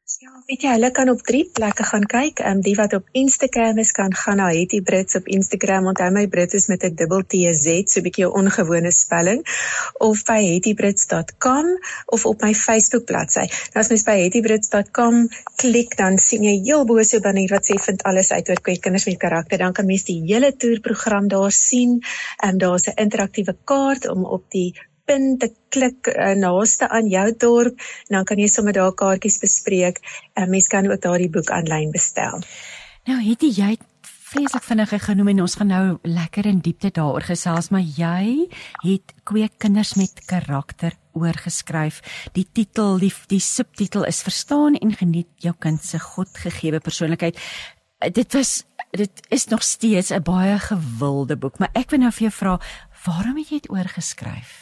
weet jy, hulle kan op drie plekke gaan kyk. Um, die wat op Instagram is, kan gaan na Hetty Brits op Instagram. Onthou my Brits is met 'n dubbel T Z, so 'n bietjie 'n ongewone spelling. Of by hetty brits dot com of op my Facebook bladsy. Nou as mens by hetty brits dot com klik, dan sien jy heel bo so banner wat sê vind alles uit oor Kwek Kinders met Karakter. Dan kan mens die hele toerprogram daar sien. Um, daar's 'n interaktiewe kaart om op die pin te klik uh, naaste aan jou dorp, en dan kan jy sommer daar kaartjies bespreek. Uh, mens kan ook daar die boek aanlyn bestel. Nou Hetty, jy het vreeslik vinnig genoem en ons gaan nou lekker in diepte daaroor gesels, maar jy het Kwek Kinders met Karakter oorgeskryf. Die titel, die, die subtitel is Verstaan en geniet jou kind se godgegewe persoonlikheid. Dit was, dit is nog steeds 'n baie gewilde boek, maar ek wil nou vir jou vra, waarom het jy dit oorgeskryf?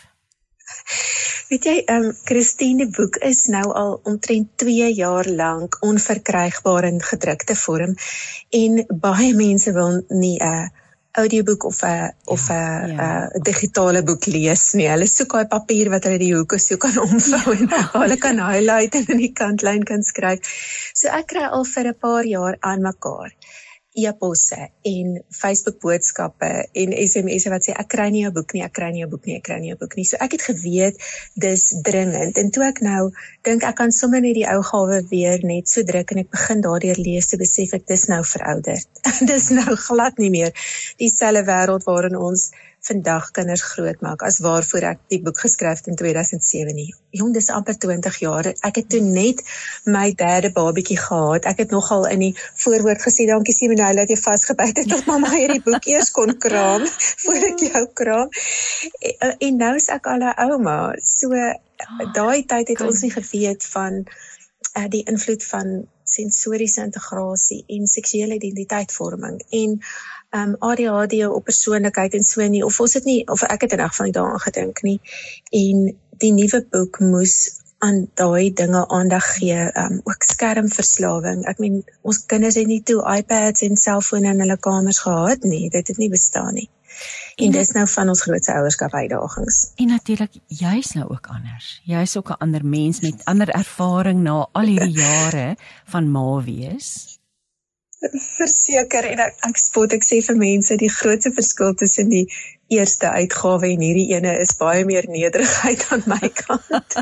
Weet jy, um, Christine, die boek is nou al omtrent twee jaar lank onverkrygbaar in gedrukte vorm, en baie mense wil nie 'n uh, audioboek of 'n uh, of 'n uh, ja. uh, digitale boek lees nie. Hulle soek daai papier wat hulle die hoeke so kan omvou en hulle kan highlight en in die kantlyn kan skryf. So ek kry al vir 'n paar jaar aan mekaar e-posse en Facebook boodskappe en S M S'e wat sê ek kry nie 'n boek nie, ek kry nie 'n boek nie, ek kry nie 'n boek nie. So ek het geweet dis dringend, en toe ek nou dink ek kan sommer net die ou gawe weer net so druk en ek begin daardeur lees, so besef ek dis nou verouderd. Dis nou glad nie meer dieselfde wêreld waarin ons vandag kinders grootmaak as waarvoor ek die boek geskryf het in tweeduisend sewe nie. Jong, dis amper twintig jaar. Ek het toe net my derde babietjie gehad. Ek het nogal in die voorwoord gesê, dankie Simonelle dat jy vasgebyt het tot mamma hierdie boek eers kon kraam voor ek jou kraam. En, en nou is ek al 'n ouma. So daai tyd het ons nie geweet van uh, die invloed van sensoriese integrasie en seksuele identiteitsvorming en um, A D H D op persoonlikheid en so nie, of ons het nie, of ek het in elk geval nie daaraan gedink nie, en die nuwe boek moes aan daai dinge aandag gee, um, ook skermverslawing. Ek meen, ons kinders het nie toe iPads en selfone in hulle kamers gehad nie, dit het nie bestaan nie. En, en dis nou van ons grootste ouerskap uitdagings. En natuurlik, jy is nou ook anders. Jy is ook 'n ander mens met ander ervaring na al hierdie jare van ma wees. Verseker, en ek, ek spot, ek sê vir mense, die grootste verskil tussen die eerste uitgawe en hierdie ene is baie meer nederigheid aan my kant.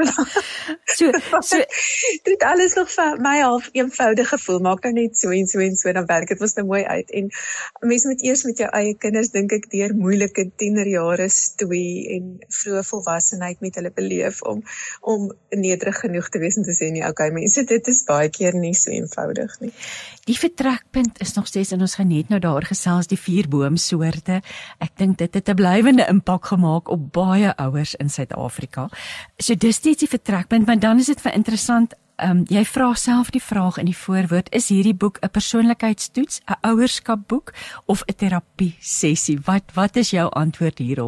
so, so, dit alles nog vir my half eenvoudig gevoel, maak nou net so en so en so, dan werk het ons nou mooi uit. En mense moet eers met jou eie kinders, dink ek, deur moeilike tienerjare stoei en vroeë volwassenheid met hulle beleef om, om nederig genoeg te wees om te sê, nee, okay, mense, dit is baie keer nie so eenvoudig nie. Die vertrekpunt is nog steeds, en ons gaan net nou daar gesels, die vier boomsoorte. Ek dink dit het 'n blywende impak gemaak op baie ouers in Suid-Afrika. So dis steeds die vertrekpunt, maar dan is dit vir interessant, um, jy vra self die vraag in die voorwoord, is hierdie boek 'n persoonlikheidstoets, 'n ouerskapboek of 'n terapie sessie? Wat, wat is jou antwoord hierop?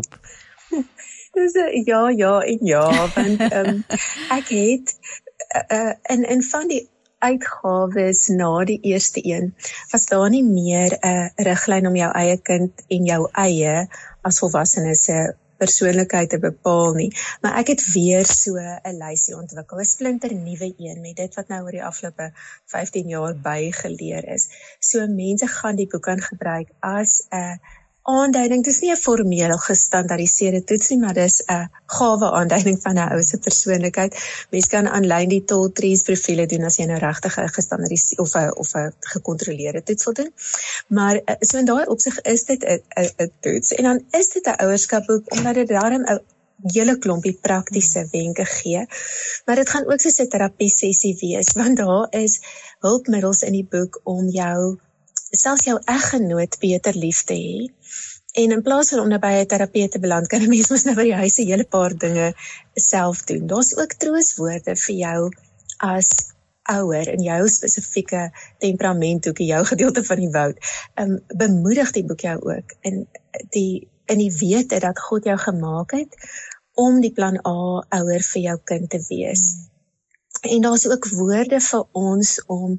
Dis 'n ja, ja en ja, want um, ek het uh, in, in van die uitgawes na die eerste een, was daar nie meer 'n uh, riglyn om jou eie kind en jou eie as volwassene se persoonlikheid te bepaal nie, maar ek het weer so 'n lysie ontwikkel, 'n splinter nuwe een met dit wat nou oor die afgelope vyftien jaar bygeleer is. So mense gaan die boek aan gebruik as 'n uh, aanduiding, dit is nie 'n formeel gestandaardiseerde toets nie, maar dis 'n gawe aanduiding van 'n ou se persoonlikheid. Mens kan aanlyn die Talltrees profiele doen as jy nou regtig 'n gestandaardiseerde of 'n of 'n gekontroleerde toets wil doen. Maar so in daai opsig is dit 'n 'n toets, en dan is dit 'n ouerskapboek omdat dit daarom 'n hele klompie praktiese wenke gee. Maar dit gaan ook soos 'n terapie sessie wees, want daar is hulpmiddels in die boek om jou selfs jou eggenoot beter lief te hê. En in plaas van om nou by 'n terapeut te beland, kan 'n mens mos nou by die huis 'n hele paar dinge self doen. Daar's ook troostwoorde vir jou as ouer in jou spesifieke temperament, ook jou gedeelte van die woud. Um, bemoedig die boek jou ook in die in die wete dat God jou gemaak het om die plan A ouer vir jou kind te wees. Mm. En daar's ook woorde vir ons om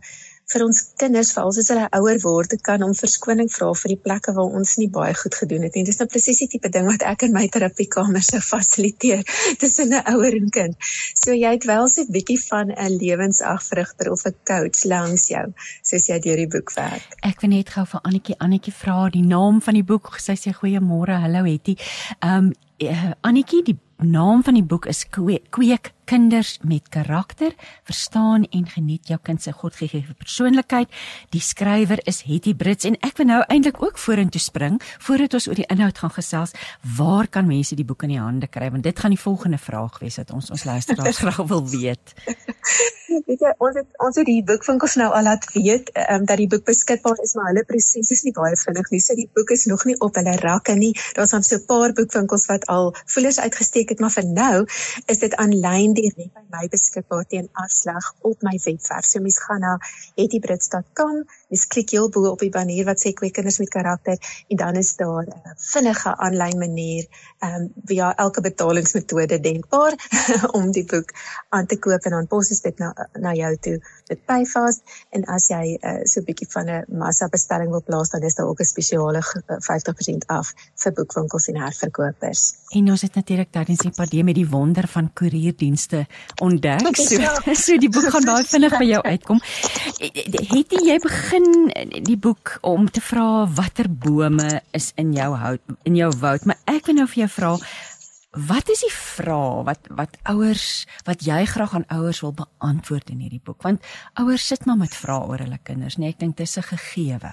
vir ons kinders, veral as hulle ouer word, dit kan om verskoning vra vir die plekke waar ons nie baie goed gedoen het nie. Dis nou presies die tipe ding wat ek in my terapiekamer sou fasiliteer tussen 'n ouer en kind. So jy het wel so 'n bietjie van 'n lewensafrigter of 'n coach langs jou, soos jy deur die boek werk. Ek wil net gou vir Annetjie, Annetjie vra die naam van die boek. Sy sê goeiemôre, hallo Hetty. Um uh, Annetjie, die naam van die boek is Kweek, Kweek Kinders met Karakter, verstaan en geniet jou kind se godgegewe persoonlikheid. Die skrywer is Hetty Brits en ek wil nou eintlik ook vorentoe spring, voordat ons oor die inhoud gaan gesels, waar kan mense die boek in die hande kry? Want dit gaan die volgende vraag wees wat ons ons luisteraars graag wil weet. Weet jy, ons het, ons het die boekwinkels nou al laat weet, um, dat die boek beskikbaar is, maar hulle proses is nie baie vinnig nie, so die boek is nog nie op hulle rakke nie. Daar's dan so 'n paar boekwinkels wat al voelers uitgesteek het, maar vir nou is dit aanlyn deur net by my beskikbaar teen afslag op my webwerf. So mens gaan na hetty brits dot com, mens klik heel bo op die banner wat sê Kweek Kinders met Karakter, en dan is daar 'n vinnige aanlyn manier um, via elke betalingsmetode denkbaar om die boek aan te koop, en dan pos is dit na, na jou toe met PayFast, en as jy uh, so 'n bietjie van 'n massa bestelling wil plaas, dan is daar ook 'n spesiale vyftig persent af vir boekwinkels en herverkopers. En ons het natuurlik tydens die pandemie die wonder van koerierdienste ontdek, so, so die boek gaan baie vinnig by jou uitkom. Het jy begin die boek om te vra watter bome is in jou hout, in jou woud, maar ek wil nou vir jou vra, wat is die vraag wat wat ouers, wat jy graag aan ouers wil beantwoord in hierdie boek? Want ouers sit maar met vrae oor hulle kinders, nee, ek dink dis 'n gegewe.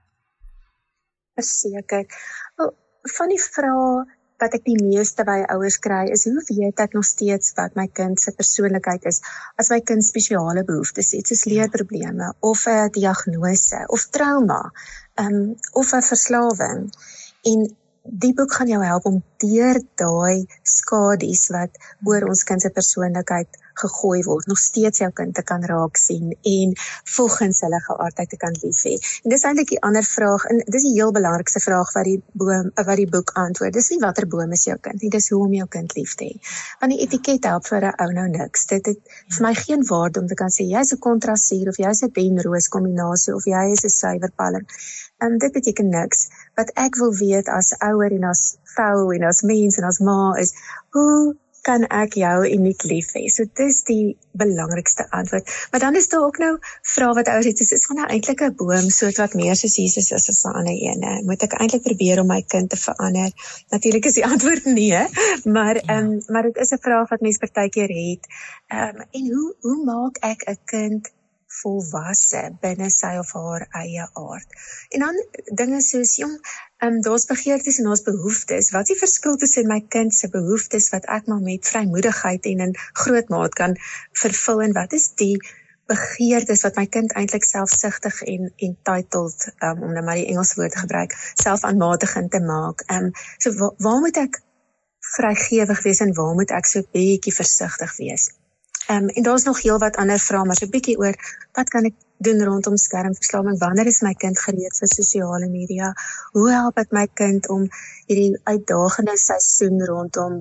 Verseker. Wel, van die vrae wat ek die meeste by ouers kry is, hoe weet ek nog steeds wat my kind se persoonlikheid is, as my kind spesiale behoeftes het, soos leerprobleme, of 'n diagnose, of trauma, um, of 'n verslawing. En die boek gaan jou help om deur daai skadies wat oor ons kind se persoonlikheid gegooi word, nog steeds jou kind te kan raak sien en volgens hulle geaardheid te kan lief hê. En dis eintlik die ander vraag, en dis die heel belangrikste vraag wat die boom, wat die boek antwoord. Dis nie watter boom is jou kind nie, dis hoe om jou kind lief te hê. Want die etiket help vir 'n ou nou niks. Dit het vir my geen waarde om te kan sê jy's 'n kontrasier of jy's 'n Ben-Roos kombinasie of jy is 'n suiwerpalm. Um, dit beteken niks. Wat ek wil weet as ouer en as vrou en as mens en as ma is, hoe kan ek jou uniek lief hê? So dis die belangrikste antwoord. Maar dan is daar ook nou vrae wat ouers het, is van nou eintlik 'n boom, soort wat meer soos Jesus is as 'n ander ene. Moet ek eintlik probeer om my kind te verander? Natuurlik is die antwoord nee, maar ja. um, maar dit is 'n vraag wat mense partykeer het. Um, en hoe hoe maak ek 'n kind volwasse binne sy of haar eie aard? En dan dinge soos, jong, um, daar's begeertes en daar's behoeftes. Wat is die verskil tussen my kind se behoeftes wat ek maar met vrymoedigheid en in groot maat kan vervul, en wat is die begeertes wat my kind eintlik selfsugtig en entitled, um, om nou maar die Engelse woord te gebruik, selfaanmatigend te maak. Um, so wa waar moet ek vrygewig wees en waar moet ek so bietjie versigtig wees? Um, en daar's nog heel wat ander vrae, maar so 'n bietjie oor, wat kan ek doen rondom skermverslawing? Wanneer is my kind gereed vir sosiale media? Hoe help ek my kind om hierdie uitdagende seisoen rondom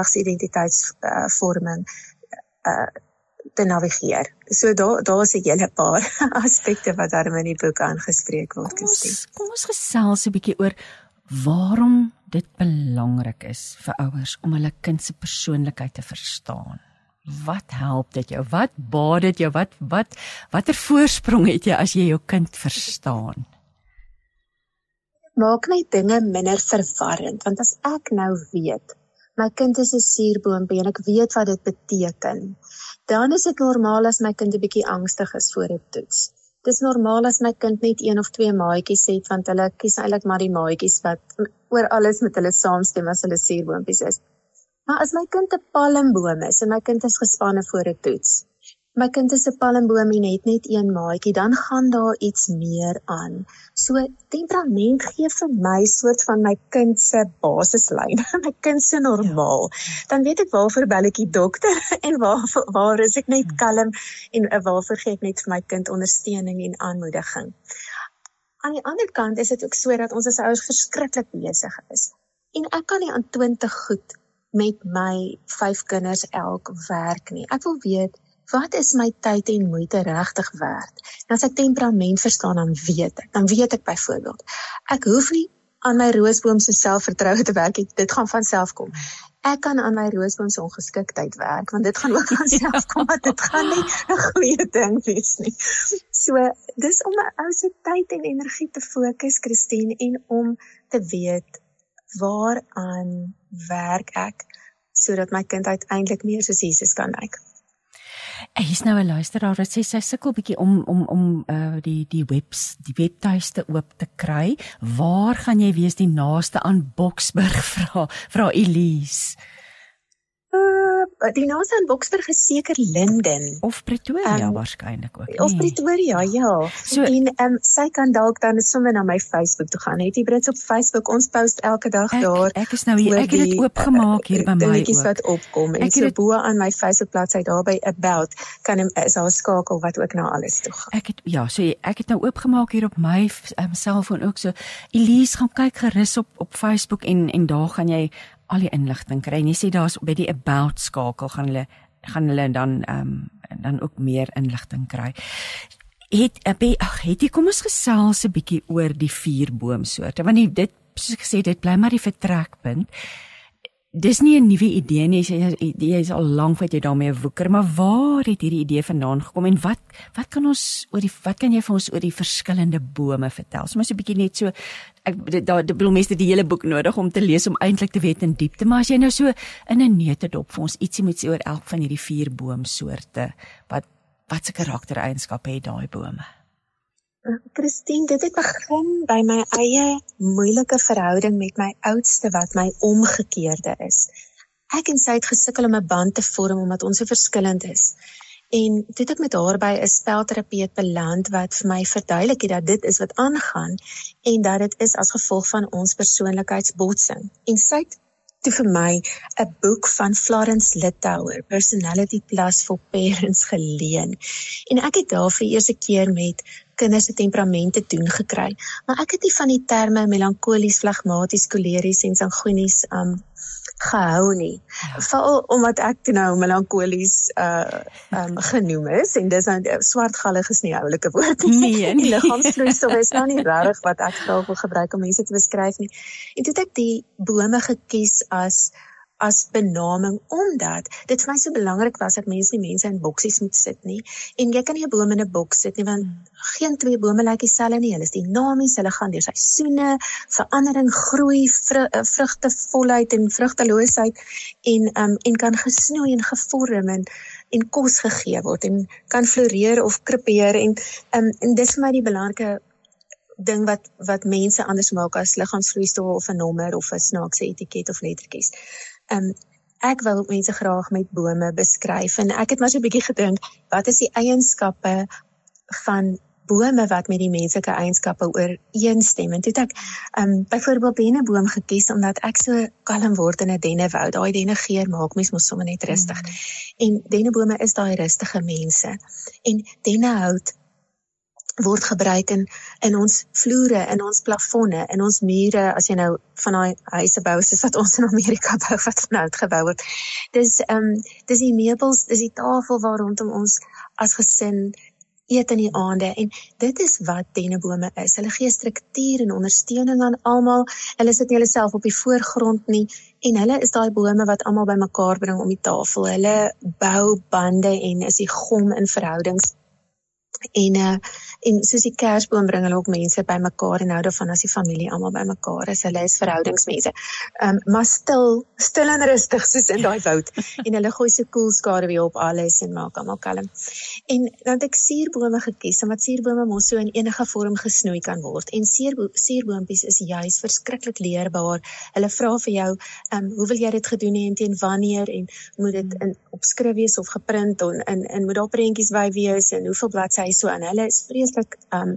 geslagsidentiteitsvorming uh, uh, te navigeer? So daar daar is 'n hele paar aspekte wat daarin in die boek aangespreek word. Kom ons, kom ons gesels 'n bietjie oor waarom dit belangrik is vir ouers om hulle kind se persoonlikheid te verstaan. Wat help dit jou? Wat baat dit jou? Wat wat watter voorsprong het jy as jy jou kind verstaan? Maak my dinge minder verwarrend, want as ek nou weet, my kind is 'n suurboompie en ek weet wat dit beteken, dan is dit normaal as my kind 'n bietjie angstig is voor 'n toets. Dis normaal as my kind net een of twee maatjies het, want hulle kies eintlik maar die maatjies wat oor alles met hulle saamstem as hulle suurboompies is. Maar as my kind 'n palmboom is en my kind is gespanne voor 'n toets, my kind is 'n palmboom en het net een maatjie, dan gaan daar iets meer aan. So temperament gee vir my soort van my kind se basislyn, my kind se normaal. Dan weet ek waarvoor bel ek die dokter en waar waar is ek net kalm en waarvoor gee ek net vir my kind ondersteuning en aanmoediging. Aan die ander kant is dit ook so dat ons as ouers verskriklik besig is. En ek kan nie aan twintig goed met my vyf kinders elk werk nie. Ek wil weet, wat is my tyd en moeite regtig werd? En as ek temperament verstaan, dan weet ek, dan weet ek byvoorbeeld, ek hoef nie aan my roosboom se selfvertroue te werk, dit gaan van self kom. Ek kan aan my roosboom se ongeskiktheid werk, want dit gaan ook van self kom, want dit gaan nie 'n goeie ding wees nie. So, dis om 'n ou se tyd en energie te fokus, Christine, en om te weet, waaraan werk ek, sodat my kind uiteindelik meer soos Jesus kan lyk. Hier is nou 'n luisteraar wat sê sy sukkel bietjie om om om uh, die die webs die webtuiste oop te kry. Waar gaan jy wees die naaste aan Boksburg, vra vra Elise? Uh, die naaste aan Boksburg is seker Linden. Of Pretoria um, waarskynlik ook. Of nee. Pretoria, ja. So, en um, sy kan dalk dan sommer na my Facebook toe gaan. Het die Brits op Facebook, ons post elke dag ek, daar. Ek is nou hier, ek het dit oopgemaak hier by my ook. Dingetjies wat opkom. En so het, bo aan my Facebook bladsy daar by About kan hem, is daar 'n skakel wat ook na alles toe gaan. Ek het ja, so ek het nou oopgemaak hier op my um, selfoon ook so. Elise, gaan kyk gerus op op Facebook en en daar gaan jy al die inligting kry. En jy sê daar's by die About skakel gaan hulle gaan hulle dan ehm um, dan ook meer inligting kry. Het ag, het jy kom ons gesels 'n bietjie oor die vier boomsoorte, want die, dit soos ek gesê dit bly maar die vertrekpunt. Dis nie 'n nuwe idee nie, jy is al lank wat jy daarmee woeker, maar waar het hierdie idee vandaan gekom en wat wat kan ons oor die wat kan jy vir ons oor die verskillende bome vertel? Soms 'n bietjie net so ek daar bedoel mense die hele boek nodig om te lees om eintlik te weet in diepte, maar as jy nou so in 'n neutedop vir ons ietsie moet sê oor elk van hierdie vier boomsoorte, wat wat se karaktereienskappe het daai bome? Christine, dit het begin by my eie moeilike verhouding met my oudste wat my omgekeerde is. Ek en sy het gesukkel om 'n band te vorm omdat ons so verskillend is. En toe het ek met haar by 'n spelterapeut beland wat vir my verduidelik het dat dit is wat aangaan en dat dit is as gevolg van ons persoonlikheidsbotsing. En sy het toe vir my 'n boek van Florence Littauer, Personality Plus for Parents, geleen. En ek het daar vir die eerste keer met kinders se temperamente doen gekry. Maar ek het nie van die terme melankolies, flegmaties, koleries en sanguinies um, gehou nie. Veral omdat ek toe nou melankolies uh, um, genoem is, en dis nou, swartgallig is nie 'n oulike woord nie. Nee, nee. Liggaamsvloeistof is nou nie regtig wat ek graag wil gebruik om mense te beskryf nie. En toe het ek die bome gekies as as benaming, omdat dit vir my so belangrik was dat mense nie mense in boksies moet sit nie, en jy kan nie 'n boom in 'n boks sit nie, want geen twee bome lyk dieselfde nie, hulle is dinamies, hulle gaan deur seisoene, verandering, groei, vru, vrugte volheid en vrugteloosheid, en, um, en kan gesnoei en gevorm en, en kos gegee word, en kan floreer of krepeer, en, um, en dis vir my die belangrike ding wat, wat mense anders maak as liggaamsvloeistof of 'n nommer of 'n snaakse etiket of lettertjies. Um, ek wil mense graag met bome beskryf en ek het maar so 'n bietjie gedink, wat is die eienskappe van bome wat met die menslike eienskappe ooreenstem? En toe het ek um, byvoorbeeld denneboom gekies omdat ek so kalm word in 'n dennewoud. Daai dennegeur maak mens mos sommer net rustig. Mm. En dennebome is daai rustige mense. En dennehout word gebruik in, in ons vloere, in ons plafonne, in ons mure, as jy nou van daai huise bou, soos wat ons in Amerika bou, wat van hout gebou word. Dis, um, dis die meubels, dis die tafel waar rondom ons as gesin eet in die aande, en dit is wat dennebome is. Hulle gee struktuur en ondersteuning aan almal, hulle sit nie hulle self op die voorgrond nie, en hulle is daai bome wat almal bymekaar bring om die tafel. Hulle bou bande en is die gom in verhoudings. En, uh, en soos die kersboom bring hulle ook mense by mekaar en hou daarvan as die familie almal by mekaar is. Hulle is verhoudingsmense. Um, maar stil, stil en rustig soos in daai woud. En hulle gooi so koel skaduwee op alles en maak almal kalm. En dan het ek suurbome gekies, omdat suurbome mos so in enige vorm gesnoei kan word. En suurbo suurboompies is juis verskriklik leerbaar. Hulle vra vir jou, um, hoe wil jy dit gedoen hê en teen wanneer, en moet dit in opskrif wees of geprint, en, en, en moet daar prentjies by wees, en hoeveel bladsye so, en hulle is vreeslik um,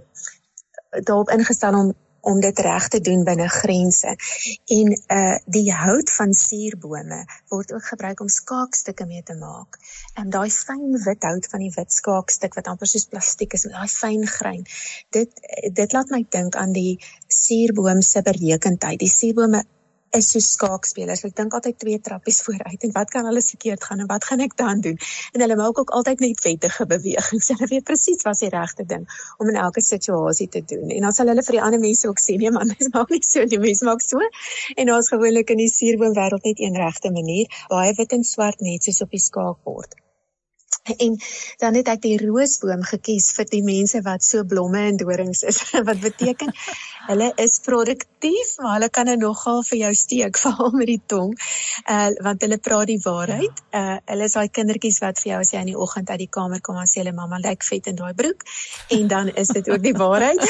daarop ingestel om, om dit reg te doen binne grense. En uh, die hout van suurbome word ook gebruik om skaakstukke mee te maak. En daai fyn wit hout van die wit skaakstuk, wat amper soos plastiek is, met daai fyn grein, dit, dit laat my dink aan die suurboom se berekendheid. Die suurbome is so skaakspelers. Ek dink altyd twee trappies vooruit en wat kan alles verkeerd gaan en wat gaan ek dan doen? En hulle maak ook altyd net wettige bewegings. Hulle weet presies wat die regte ding om in elke situasie te doen. En dan sal hulle vir die ander mense ook sê, nee man, mens maak nie so, die mens maak so. En daar's gewoonlik in die suurboomwêreld net een regte manier, baie wit en swart net soos op die skaakbord. En dan het ek die roosboom gekies vir die mense wat so blomme en dorings is, wat beteken, hulle is produktief, maar hulle kan nogal vir jou steek, veral met die tong, uh, want hulle praat die waarheid, uh, hulle is daai kindertjies wat vir jou, as jy in die oggend uit die kamer kom, en sê hulle, mama, lyk vet in daai broek, en dan is dit ook die waarheid.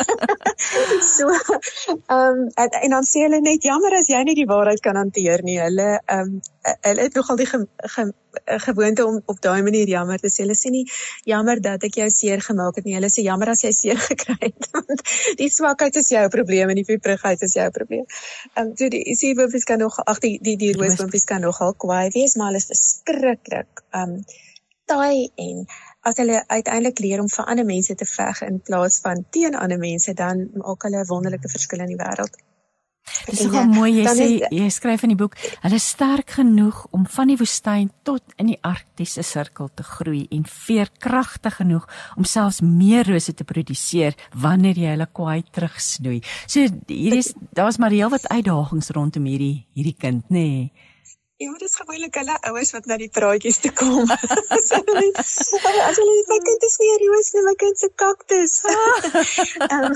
so, um, en, en dan sê hulle net, jammer as jy nie die waarheid kan hanteer nie, hulle, um, hulle het nogal die ge, ge, gewoonte om op daai manier jammer te sê, hulle sê nie, jammer dat ek jou seer gemaak het nie, hulle sê jammer as jy seer gekry het, want die swakheid is jou probleem en die pieprigheid is jou probleem. Um, so die suurboompies kan nog, ag die, die, die roosboompies kan nogal kwaai wees, maar hulle is verskriklik, um, taai en as hulle uiteindelik leer om vir ander mense te veg in plaas van teen ander mense, dan maak hulle 'n wonderlike verskil in die wêreld. Dit is nogal mooi, jy sê, jy skryf in die boek, hulle is sterk genoeg om van die woestyn tot in die arktiese sirkel te groei en veerkragtig genoeg om selfs meer rose te produseer wanneer jy hulle kwaai terugsnoei. So hier is, daar's maar heel wat uitdagings rondom hierdie hierdie kind, nê? Nee. Ja, dit is gewoonlik hulle ouers wat na die praatjies te kom. as hulle, as hulle my kind is nie 'n roos nie, my kind is 'n kaktus. um,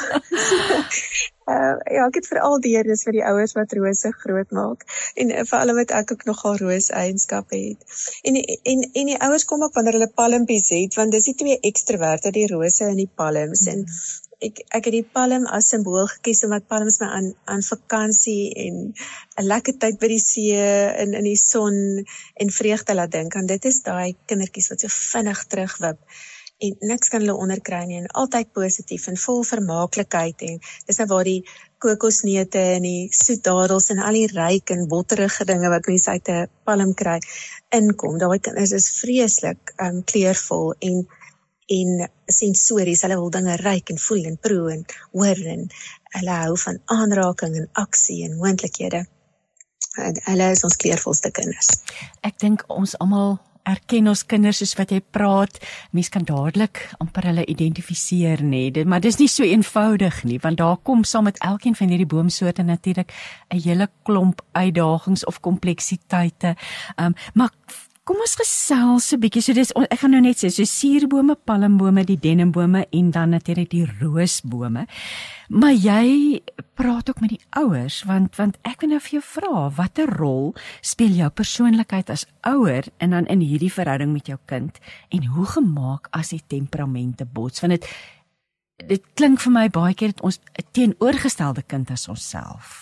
uh, ja, ek het veral deernis vir die ouers wat rose groot maak. En uh, veral omdat ek ook nogal roos eienskappe het. En, en, en die ouers kom ook wanneer hulle palmpies het, want dis die twee ekstroverte, die rose en die palms. Mm. En Ek, ek het die palm as symbool gekies, omdat palms my aan, aan vakansie en 'n lekker tyd by die see, in, in die son en vreugde laat dink. En dit is daai kindertjies wat so vinnig terugwip en niks kan hulle onderkry nie, en altyd positief en vol vermaaklikheid, en dis nou waar die kokosneute en die soetdadels en al die ryk en botterige dinge wat mense uit 'n palm kry, inkom. Daai kinders is vreeslik um, kleurvol en en sensories, hulle wil dinge ruik en voel en proe en hoor en hulle hou van aanraking en aksie en moontlikhede. Hulle is ons kleurvolste kinders. Ek dink ons almal erken ons kinders soos wat jy praat, mens kan dadelik amper hulle identifiseer nie, maar dis nie so eenvoudig nie, want daar kom saam met elkeen van hierdie boomsoorte natuurlik 'n hele klomp uitdagings of kompleksiteite, um, maar kom ons gesels 'n bietjie, so dis, ek gaan nou net sê, so suurbome, palmbome, die dennembome en dan natuurlik die roosbome. Maar jy praat ook met die ouers, want want ek wil nou vir jou vra, watter rol speel jou persoonlikheid as ouer en dan in hierdie verhouding met jou kind, en hoe gemaak as die temperamente bots? Want dit dit klink vir my baie keer dat ons 'n teenoorgestelde kind as onsself.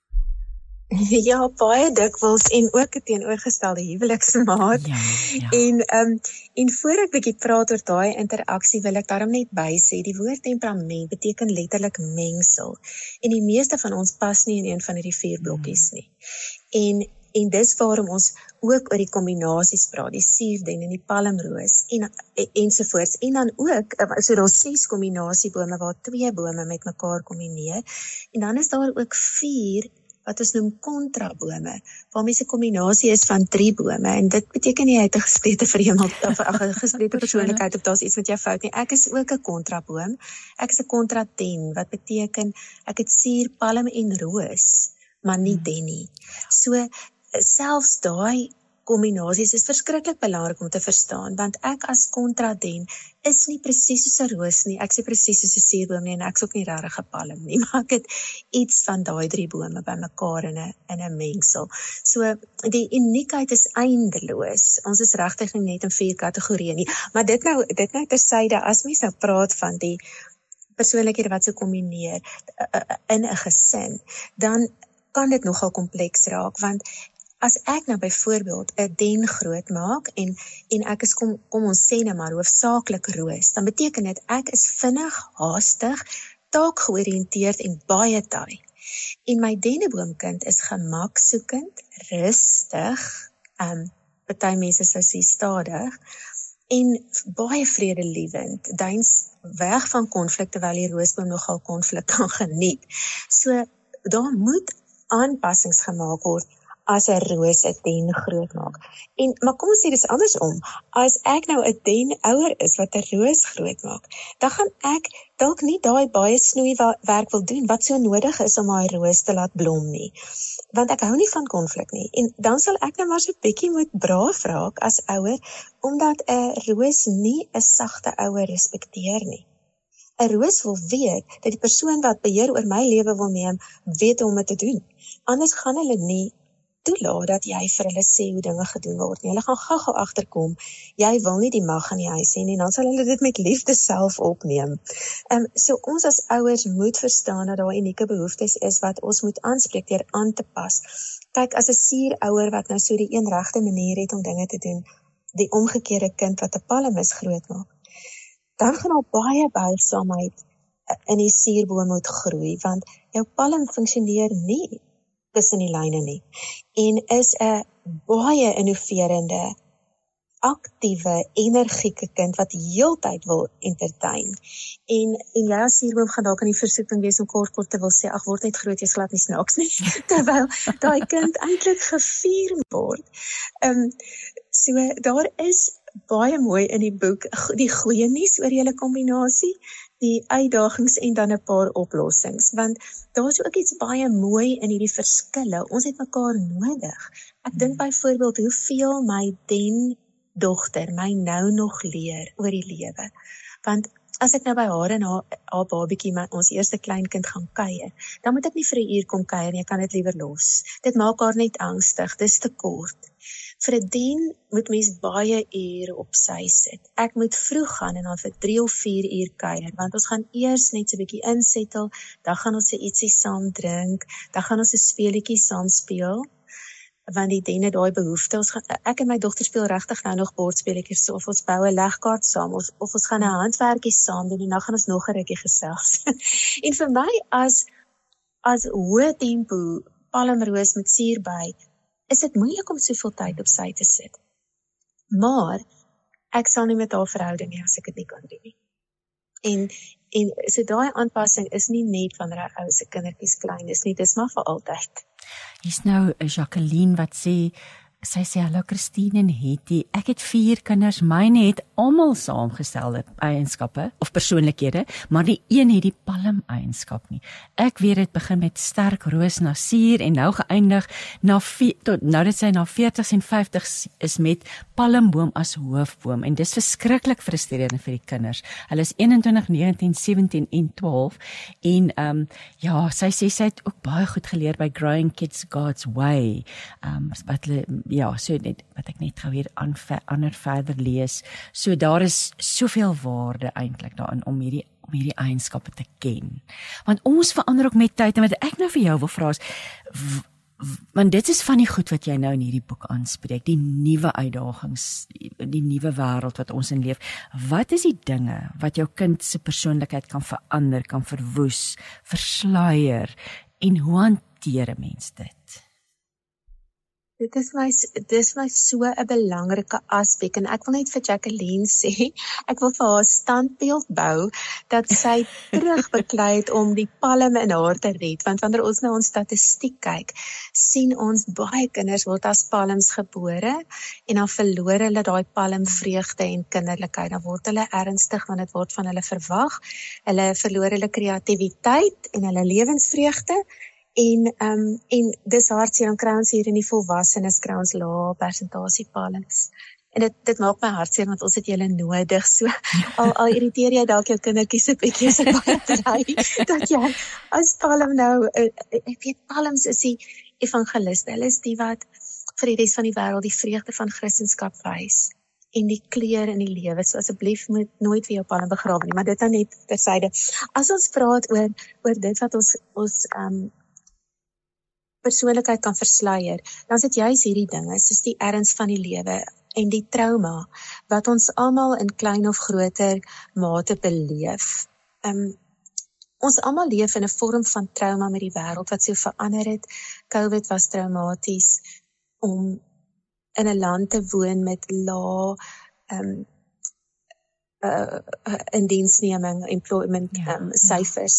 Ja, baie dikwels, en ook 'n teenoorgestelde huweliksmaat. Ja, ja. En um, en voor ek bietjie praat oor daai interaksie, wil ek daarom net by sê, die woord temperament beteken letterlik mengsel. En die meeste van ons pas nie in een van hierdie vier blokkies nie. En en dis waarom ons ook oor die kombinasies praat, die suurden en die palmroos en ensovoorts. En dan ook, so daar's ses kombinasiebome waar twee bome met mekaar kombineer. En dan is daar ook vier wat ons noem kontrabome, waarmee 'n kombinasie is van drie bome, en dit beteken nie hy het 'n gesplete verhemelte of 'n gesplete persoonlikheid of daar's iets met jou fout nie. Ek is ook 'n kontraboom. Ek is 'n kontraden, wat beteken ek het suur, palm en roos, maar nie den nie. So selfs daai kombinasies is verskriklik belangrik om te verstaan, want ek as kontraden is nie presies soos 'n roos nie, ek is nie presies soos 'n suurboom nie, en ek is ook nie regtig 'n palm nie, maar ek het iets van daai drie bome bymekaar in 'n in 'n mengsel. So die uniekheid is eindeloos. Ons is regtig nie net in vier kategorieë nie, maar dit nou dit nou tersyde, as mens nou praat van die persoonlikhede wat so kombineer in 'n gesin, dan kan dit nogal kompleks raak, want as ek nou byvoorbeeld 'n den groot maak en en ek is kom kom ons sê nou maar hoofsaaklik roos, dan beteken dit ek is vinnig, haastig, taakgeoriënteerd en baie taai. En my denneboomkind is gemaksoekend, rustig, um, party mense sou sê stadig en baie vredelievend, duins weg van konflik terwyl die roosboom nogal konflik kan geniet. So daar moet aanpassings gemaak word as 'n roos 'n den groot maak. En maar kom ons sê dis andersom. As ek nou 'n den ouer is wat 'n roos groot maak, dan gaan ek dalk nie daai baie snoei werk wil doen wat so nodig is om daai roos te laat blom nie. Want ek hou nie van konflik nie. En dan sal ek nou maar so 'n bietjie moet braaf raak as ouer, omdat 'n roos nie 'n sagte ouer respekteer nie. 'n Roos wil weet dat die persoon wat beheer oor my lewe wil neem, weet hoe om dit te doen. Anders gaan hulle nie toelaat dat jy vir hulle sê hoe dinge gedoen word nie. Hulle gaan gou-gou agterkom, jy wil nie die mag in die huis hê nie, dan sal hulle dit met liefde self opneem. Um, so ons as ouers moet verstaan dat daar unieke behoeftes is wat ons moet aanspreek deur aan te pas. Kyk, as 'n suurouer wat nou so die een regte manier het om dinge te doen, die omgekeerde kind wat 'n palm is grootmaak, dan gaan daar baie buigsaamheid in die suurboom moet groei, want jou palm funksioneer nie tussen die lyne nie, en is 'n baie innoverende, aktiewe, energieke kind wat heeltyd wil entertain. En, en jy as suurboom gaan dalk in die versoeking wees om kort kort te wil sê, ag word net groot, jy's glad nie snaaks nie, terwyl daai kind eintlik gevier word. Um, so daar is baie mooi in die boek, die goeie nuus oor julle kombinasie, die uitdagings en dan 'n paar oplossings, want daar is ook iets baie mooi in hierdie verskille. Ons het mekaar nodig. Ek dink byvoorbeeld hoeveel my den dogter my nou nog leer oor die lewe. Want as ek nou by haar en haar, haar babietjie, my, ons eerste kleinkind gaan kuier, dan moet ek nie vir 'n uur kom kuier nie, ek kan dit liewer los. Dit maak haar net angstig, dis te kort. Vir 'n den moet mens baie ure op sy sit. Ek moet vroeg gaan en dan vir drie of vier uur kuier, want ons gaan eers net so 'n bietjie insettel, dan gaan ons 'n ietsie saam drink, dan gaan ons 'n speletjie saam speel, want die den het daai behoefte. Ons gaan, ek en my dogter speel regtig nou nog bordspeletjies, so of ons bou 'n legkaart saam, of, of ons gaan 'n handwerkie saam doen en dan gaan ons nog 'n rukkie gesels. En vir my as as hoë tempo palmroos met suurby, is dit moeilik om soveel tyd op sy te sit. Maar ek sal nie met haar verhouding nie as ek dit nie kan doen nie. En en so daai aanpassing is nie net wanneer 'n ou se kindertjies klein is nie, dis maar vir altyd. Hier's nou 'n Jacqueline wat sê, sy sê, hallo Christine en Hetty, ek het vier kinders, myne het almal saamgestelde eienskappe, of persoonlikhede, maar die een het die palm eienskap nie. Ek weet dit begin met sterk roos na suur, en nou geëindig, na tot, nou dit sy na veertigs en vyftigs is met palmboom as hoofboom, en dis verskriklik frustrerend vir die kinders. Hulle is eenentwintig, negentien, sewentien en twaalf, en um, ja, sy sê, sy het ook baie goed geleer by Growing Kids God's Way, um, wat hulle, ja, so net, wat ek net gou weer ander verder lees, so daar is soveel waarde eintlik daarin om hierdie, om hierdie eienskappe te ken. Want ons verander ook met tyd, en wat ek nou vir jou wil vra is, w, w, want dit is van die goed wat jy nou in hierdie boek aanspreek, die nuwe uitdagings, die nuwe wêreld wat ons in leef. Wat is die dinge wat jou kind se persoonlikheid kan verander, kan verwoes, versluier, en hoe hanteer 'n mens dit? Dit is my, dit is my so 'n belangrike aspek, en ek wil net vir Jacqueline sê, ek wil vir haar standbeeld bou, dat sy terugbeklei het om die palm in haar te red, want wanneer ons na ons statistiek kyk, sien ons baie kinders word as palms gebore, en dan verloor hulle daai palmvreugde en kinderlikheid, dan word hulle ernstig, want dit word van hulle verwag, hulle verloor hulle kreatiwiteit en hulle lewensvreugde, En, um, en dis hartseer, dan kry ons hier in die volwassenes, kry ons lae persentasie palms. En dit, dit maak my hartseer, want ons het julle nodig, so al, al irriteer jy dalk jou kindertjies 'n bietjie, is ek baie bly, dat jy as palm nou, uh, ek weet, palms is die evangeliste, hulle is die wat vir die res van die wêreld die vreugde van Christendom wys, en die kleur in die lewe, so asseblief moet nooit vir jou palm begrawe nie, maar dit dan net tersyde. As ons praat oor, oor dit wat ons, ons um, persoonlikheid kan versluier, dan is dit juis hierdie dinge, soos die erns van die lewe en die trauma, wat ons almal in klein of groter mate beleef. Um, ons almal leef in 'n vorm van trauma met die wêreld wat so verander het. COVID was traumaties, om in 'n land te woon met lae um, uh, uh, indiensneming, employment ja, um, syfers,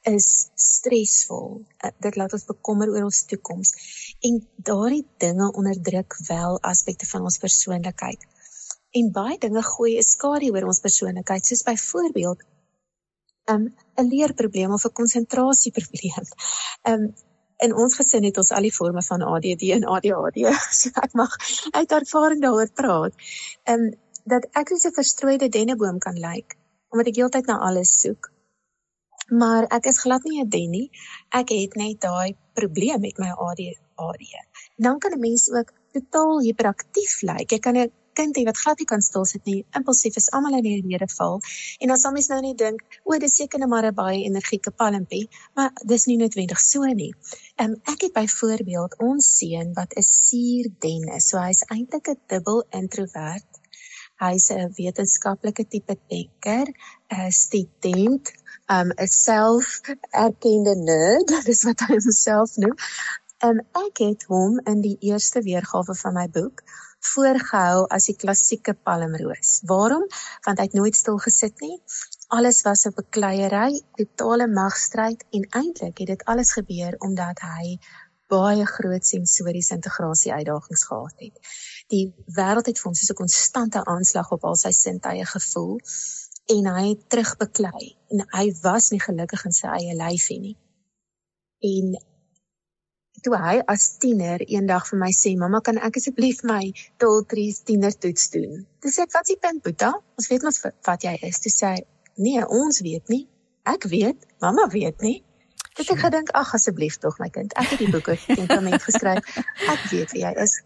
is stresvol. Uh, dit laat ons bekommer oor ons toekoms. En daardie dinge onderdruk wel aspekte van ons persoonlikheid. En baie dinge gooi 'n skadu oor ons persoonlikheid, soos byvoorbeeld um, 'n leerprobleem of 'n konsentrasieprobleem. Um, in ons gesin het ons al die vorme van A D D en A D H D, so ek mag uit ervaring daaroor praat. Um, dat ek soos 'n verstrooide denneboom kan lyk, omdat ek heeltyd na alles soek. Maar ek is glad nie 'n den nie, ek het net daai probleem met my A D H D. Dan kan 'n mens ook totaal hiperaktief lyk. Jy kan 'n kind hê wat glad nie kan stil sit nie, impulsief is, almal in die rede val, en dan sal mens nou net dink, o, dis seker net maar 'n baie energieke palmpie, maar dis nie noodwendig so nie. Um, ek het byvoorbeeld ons seun wat 'n suurden is, so hy's eintlik 'n dubbel introvert. Hy's 'n wetenskaplike tipe denker, 'n student, um, 'n self-erkende nerd, dis wat hy homself noem. Um, ek het hom in die eerste weergawe van my boek voorgehou as die klassieke palmroos. Waarom? Want hy het nooit stil gesit nie. Alles was 'n bekleierery, totale magstryd, en eintlik het dit alles gebeur omdat hy baie groot sensoriese integrasie uitdagings gehad het. Die wêreld het vir hom soos 'n konstante aanslag op al sy sintuie gevoel, en hy het terugbeklei, en hy was nie gelukkig in sy eie lyfie nie. En toe hy as tiener eendag vir my sê, mamma, kan ek asseblief my toltries tienertoets doen? Toe sê ek, wat is die punt, Boeta? Ons weet mos wat jy is. Toe sê hy, nee, ons weet nie. Ek weet, mamma weet nie. Toe het ek gedink, ag, asseblief tog my kind, ek het die boek oor temperament geskryf, ek weet wie jy is.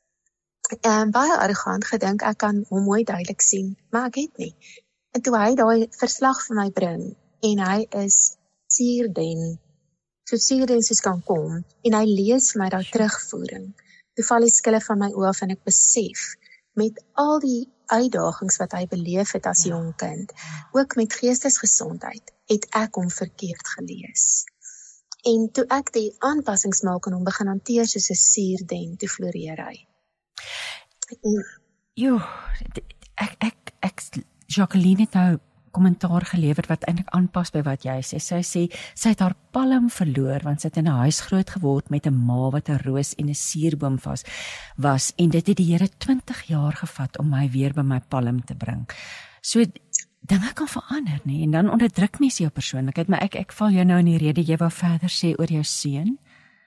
En baie arrogant gedink, ek kan hom mooi duidelik sien, maar ek het nie. En toe hy daai verslag vir my bring, en hy is suurden, so suurden soos kan kom, en hy lees vir my daai terugvoering, toe val die skille van my oë af, en ek besef, met al die uitdagings wat hy beleef het as jong kind, ook met geestesgesondheid, het ek hom verkeerd gelees. En toe ek die aanpassings maak en hom begin hanteer soos 'n suurden, toe floreer hy. Jo, ek, ek, ek, Jacqueline het nou kommentaar gelewer wat eintlik aanpas by wat jy sê. Sy sê, sy het haar palm verloor, want sy het in 'n huis groot geword met 'n ma wat 'n roos en 'n suurboom was, was, en dit het die Here twintig jaar gevat om my weer by my palm te bring. So, dinge kan verander, nie, en dan onderdruk mens jou persoonlikheid, maar ek, ek val jou nou in die rede, jy wou verder sê oor jou seun?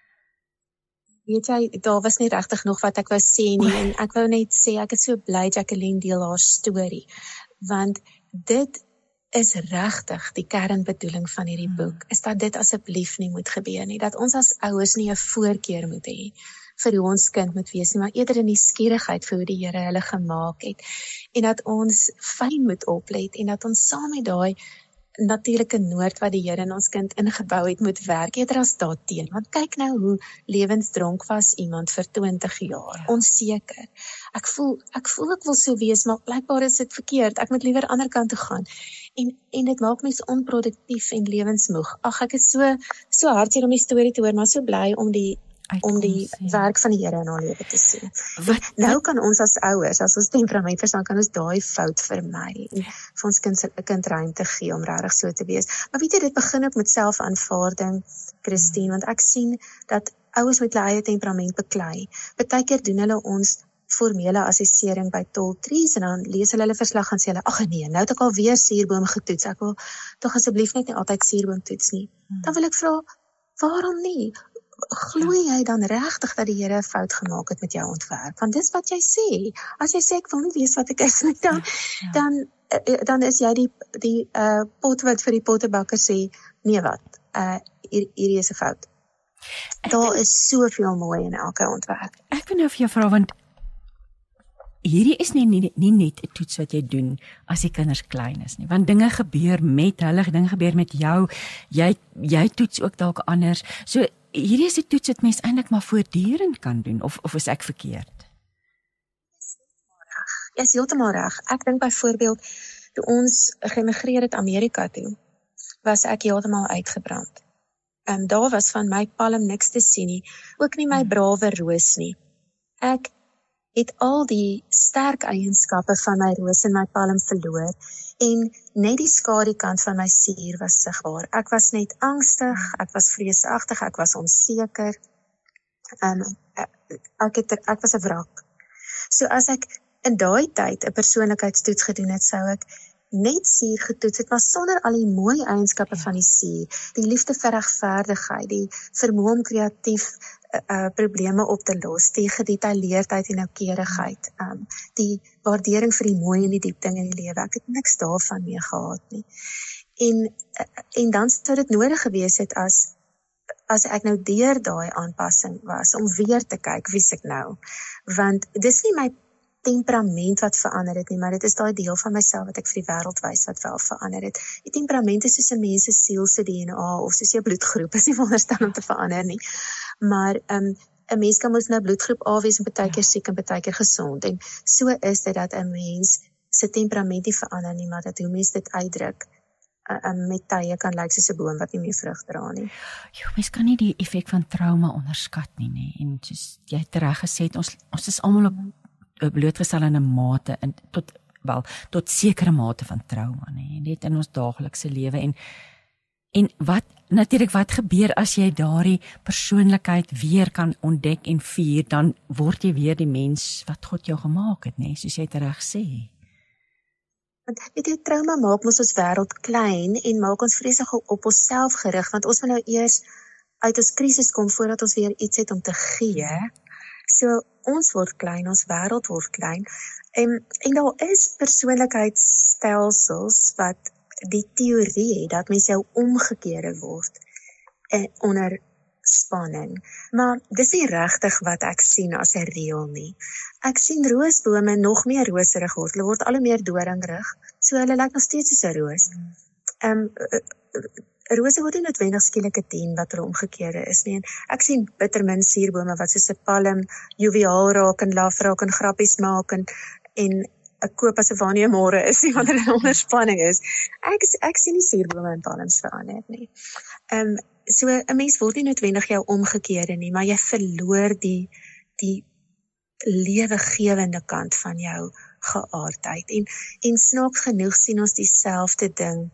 Weet jy, daar was nie regtig nog wat ek wou sê nie, en ek wou net sê, ek is so bly Jacqueline deel haar storie, want dit is regtig die kernbedoeling van hierdie boek, is dat dit asseblief nie moet gebeur nie, dat ons as ouers nie 'n voorkeur moet hê vir hoe ons kind moet wees nie, maar eerder 'n nuuskierigheid vir hoe die Here hulle gemaak het, en dat ons fyn moet oplet, en dat ons saam met daai natuurlike noord wat die Here in ons kind ingebou het, moet werk, eerder as daarteen. Want kyk nou hoe lewensdronk was iemand vir twintig jaar, onseker. Ek voel, ek voel ek wil so wees, maar blykbaar is dit verkeerd, ek moet liewer ander kant toe gaan. En, en dit maak mens onproduktief en lewensmoeg. Ag, ek is so, so hartseer om die storie te hoor, maar so bly om die om die werk van die Here in haar lewe te sien. Wat, nou kan ons as ouers, as ons temperament verstaan, kan ons daai fout vermy en vir ons kind, kind ruimte gee om regtig so te wees. Maar weet jy, dit begin ook met selfaanvaarding, Christine, want ek sien dat ouers met hulle eie temperament beklei. Partykeer doen hulle ons formele assessering by toltries en dan lees hulle hulle verslag en sê hulle, ag nee, nou het ek alweer suurboom getoets, ek wil tog asseblief net nie altyd suurboom toets nie. Dan wil ek vra, waarom nie? Glooi jy dan regtig dat die Here 'n fout gemaak het met jou ontwerp? Want dis wat jy sê. As jy sê ek wil nie weet wat ek is nie, dan ja, ja. dan dan is jy die die uh, pot wat vir die pottebakker sê, nee wat, uh, hier, hier is 'n fout. Daar is soveel mooi in elke ontwerp. Ek wil nou vir jou vra, want hierdie is nie, nie, nie net 'n toets wat jy doen as die kinders klein is nie, want dinge gebeur met hulle, dinge gebeur met jou, jy, jy toets ook dalk anders, so hierdie is 'n toets wat mens eintlik maar voortdurend kan doen, of, of is ek verkeerd? Jy is heeltemal reg. Ek dink byvoorbeeld, toe ons geëmigreer het Amerika toe, was ek heeltemal uitgebrand. En daar was van my palm niks te sien nie, ook nie my brawe roos nie. Ek het al die sterk eienskappe van my roos en my palm verloor en net die skadukant van my suur was sigbaar. Ek was net angstig, ek was vreesagtig, ek was onseker. Um, ek, ek, het, ek was 'n wrak. So as ek in daai tyd 'n persoonlikheidstoets gedoen het, sou ek net suur getoets het, maar sonder al die mooi eienskappe ja. van die suur, die liefde vir regverdigheid, die vermoë om kreatief uh, uh, probleme op te los, die gedetailleerdheid en noukeurigheid, um, die waardering vir die mooi en die diep dinge in die lewe. Ek het niks daarvan mee gehad nie. En uh, en dan sou dit nodig gewees het as as ek nou deur daai aanpassing was om weer te kyk wie's ek nou, want dis nie my temperament wat verander het nie, maar dit is daai deel van myself wat ek vir die wêreld wys wat wel verander het. Die temperament is soos 'n mens se siel se D N A of soos jou bloedgroep, is nie veronderstel om te verander nie. Maar um, 'n mens kan mos nou bloedgroep A wees en partykeer siek en partykeer gesond. En so is dit dat 'n mens se temperament nie verander nie, maar dat hoe mens dit uitdruk uh, um, met tye kan lyk soos 'n boom wat nie meer vrug dra nie. Jo, mens kan nie die effek van trauma onderskat nie, nee. En soos jy het reg gesê, ons ons is almal op blootgestel in 'n mate in tot wel tot sekere mate van trauma, nee, net in ons daaglikse lewe en en wat natuurlik wat gebeur as jy daardie persoonlikheid weer kan ontdek en vier, dan word jy weer die mens wat God jou gemaak het, nee, soos jy dit reg sê. Want weet jy, trauma maak ons ons wêreld klein en maak ons vreeslik op onsself gerig, want ons moet nou eers uit ons krisis kom voordat ons weer iets het om te gee. So ons word klein, ons wêreld word klein. En, en daar is persoonlikheidsstelsels wat die teorie het dat mens jou omgekeerde word eh, onder spanning. Maar dis nie regtig wat ek sien as 'n reël nie. Ek sien roosbome nog meer roserig word. Hulle word al hoe meer doringrig. So hulle lyk nog steeds soos 'n roos. Ehm um, rose word nie noodwendig skielik 'n tien wat hulle omgekeerde is nie. En ek sien bittermin suurbome wat soos 'n palm joviaal raak en laf raak en grappies maak en en 'n koop as 'n wanneer môre is nie wanneer hulle onder spanning is. Ek ek sien nie suurbome en palms verander nie. Ehm um, so 'n mens word nie noodwendig jou omgekeerde nie, maar jy verloor die die lewegewende kant van jou geaardheid. En en snaaks genoeg sien ons dieselfde ding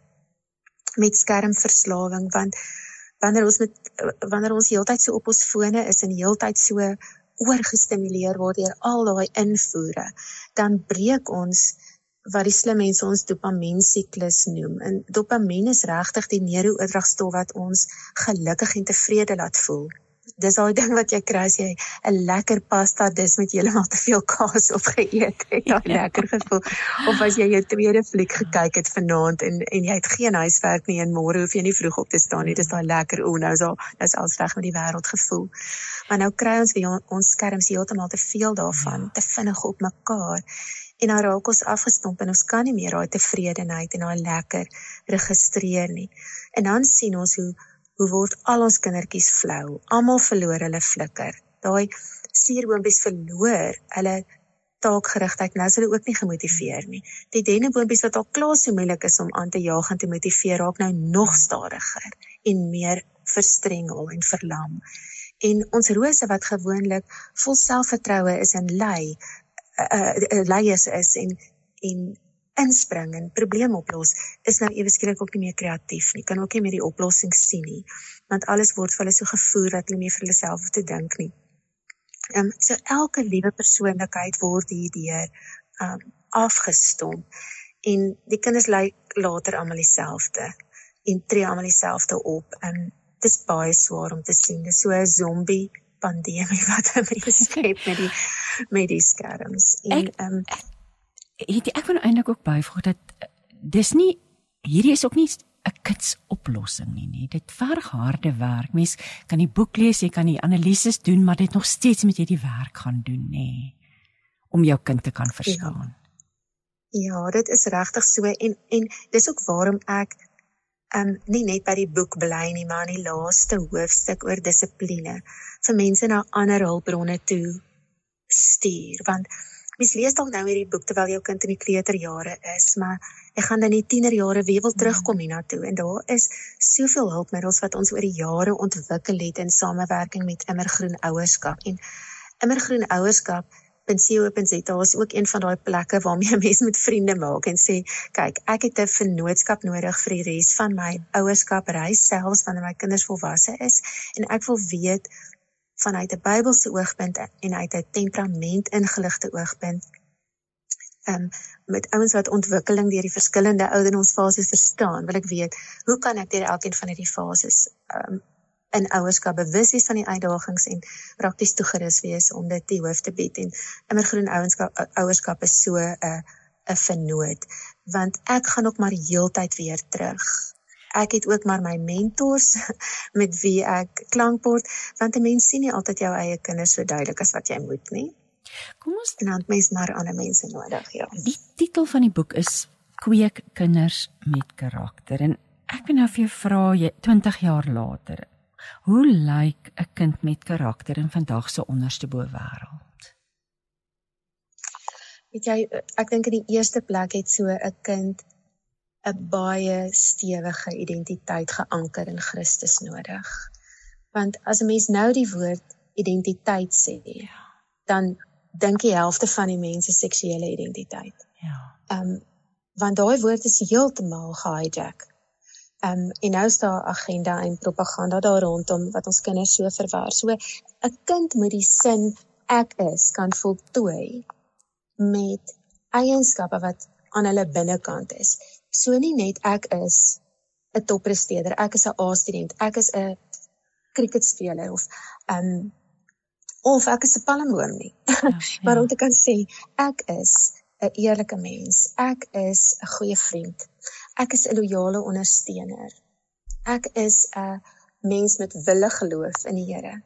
met skermverslawing, want wanneer ons met wanneer ons heeltyd so op ons fone is en heeltyd so oorgestimuleer word deur al daai invoere, dan breek ons wat die slim mense ons dopamiensiklus noem. En dopamien is regtig die neurooordragstof wat ons gelukkig en tevrede laat voel. Dis daai ding wat jy kry as jy 'n lekker pasta dis met heeltemal te veel kaas opgeëet het, daai lekker gevoel. Of as jy jou tweede fliek gekyk het vanaand en en jy het geen huiswerk nie en môre hoef jy nie vroeg op te staan nie. Dis daai lekker o, nou is al dis al reg met die wêreld gevoel. Maar nou kry ons weer ons skerms heeltemal te veel daarvan, te vinnig op mekaar. En dan raak ons afgestomp en ons kan nie meer daai tevredenheid en daai lekker registreer nie. En dan sien ons hoe Hoe word al ons kindertjies flou, almal verloor hulle flikker. Daai suurboompies verloor hulle taakgerigtheid, nou is hulle ook nie gemotiveer nie. Die denneboompies wat al klaar so moeilik is om aan te jaag en te motiveer, raak nou nog stadiger en meer verstrengel en verlam. En ons rose wat gewoonlik vol selfvertroue is en lei, uh, uh, leiers is en, en inspring en probleem oplos, is nou ewe skielik ook nie meer kreatief nie, kan ook nie meer die oplossing sien nie, want alles word vir hulle so gevoer dat hulle nie vir hulle self hoef te dink nie. Um, so elke liewe persoonlikheid word hierdeur um, afgestomp, en die kinders lyk later almal dieselfde, en tree almal dieselfde op, en dit is baie swaar om te sien, dit is so 'n zombie pandemie wat 'n mens skep met die, met die skerms. En, ek, um, Het, ek wil eintlik ook byvoeg dat dis nie, hierdie is ook nie 'n kits oplossing nie, nie. Dit verg harde werk. Mens kan die boek lees, jy kan die analises doen, maar dit nog steeds moet jy die werk gaan doen, nê, om jou kind te kan verstaan. Ja, ja dit is regtig so, en, en dis ook waarom ek um, nie net by die boek bly nie, maar in die laaste hoofstuk oor dissipline, vir mense na ander hulpbronne toe stuur, want mens lees dalk nou hierdie boek terwyl jou kind in die kleuterjare is, maar jy gaan dan in die tienerjare weer wil terugkom hiernatoe, en daar is soveel hulpmiddels wat ons oor die jare ontwikkel het in samewerking met Immergroen Ouerskap. En Immergroen Ouerskap .co.za is ook een van daai plekke waarmee 'n mens met vriende maak en sê, kyk, ek het 'n vennootskap nodig vir die res van my ouerskap reis, selfs wanneer my kinders volwasse is, en ek wil weet vanuit 'n Bybelse oogpunt en uit 'n temperament ingeligte oogpunt, um, met ouens wat ontwikkeling deur die verskillende ouderdomsfases verstaan, wil ek weet, hoe kan ek deur elkeen van hierdie fases um, in ouerskap bewus wees van die uitdagings en prakties toegerus wees om dit die hoof te bied. En immergroen ouerskap is so 'n uh, 'n vennoot, want ek gaan ook maar heeltyd weer terug. Ek het ook maar my mentors met wie ek klankbord, want 'n mens sien nie altyd jou eie kinders so duidelik as wat jy moet nie. Kom ons en dan het mens maar ander mense nodig, ja. Die titel van die boek is Kweek kinders met karakter. En ek wil nou vir jou vra, jy twintig jaar later, hoe lyk 'n kind met karakter in vandag se onderste bo wêreld? Weet jy, ek dink in die eerste plek het so 'n kind 'n baie stewige identiteit geanker in Christus nodig. Want as 'n mens nou die woord identiteit sê, dan dink die helfte van die mense seksuele identiteit. Ja. Um, want daai woord is heeltemal gehijack. Um, en nou is daar agenda en propaganda daar rondom wat ons kinders so verwar. So 'n kind moet die sin ek is kan voltooi met eienskappe wat aan hulle binnekant is. So nie net ek is 'n toppresteerder, ek is 'n A-student, ek is 'n cricketspeler of um, of ek is 'n palmboom nie. Ja, ja. Maar om te kan sê ek is 'n eerlike mens, ek is 'n goeie vriend. Ek is 'n loyale ondersteuner. Ek is 'n mens met wille geloof in die Here.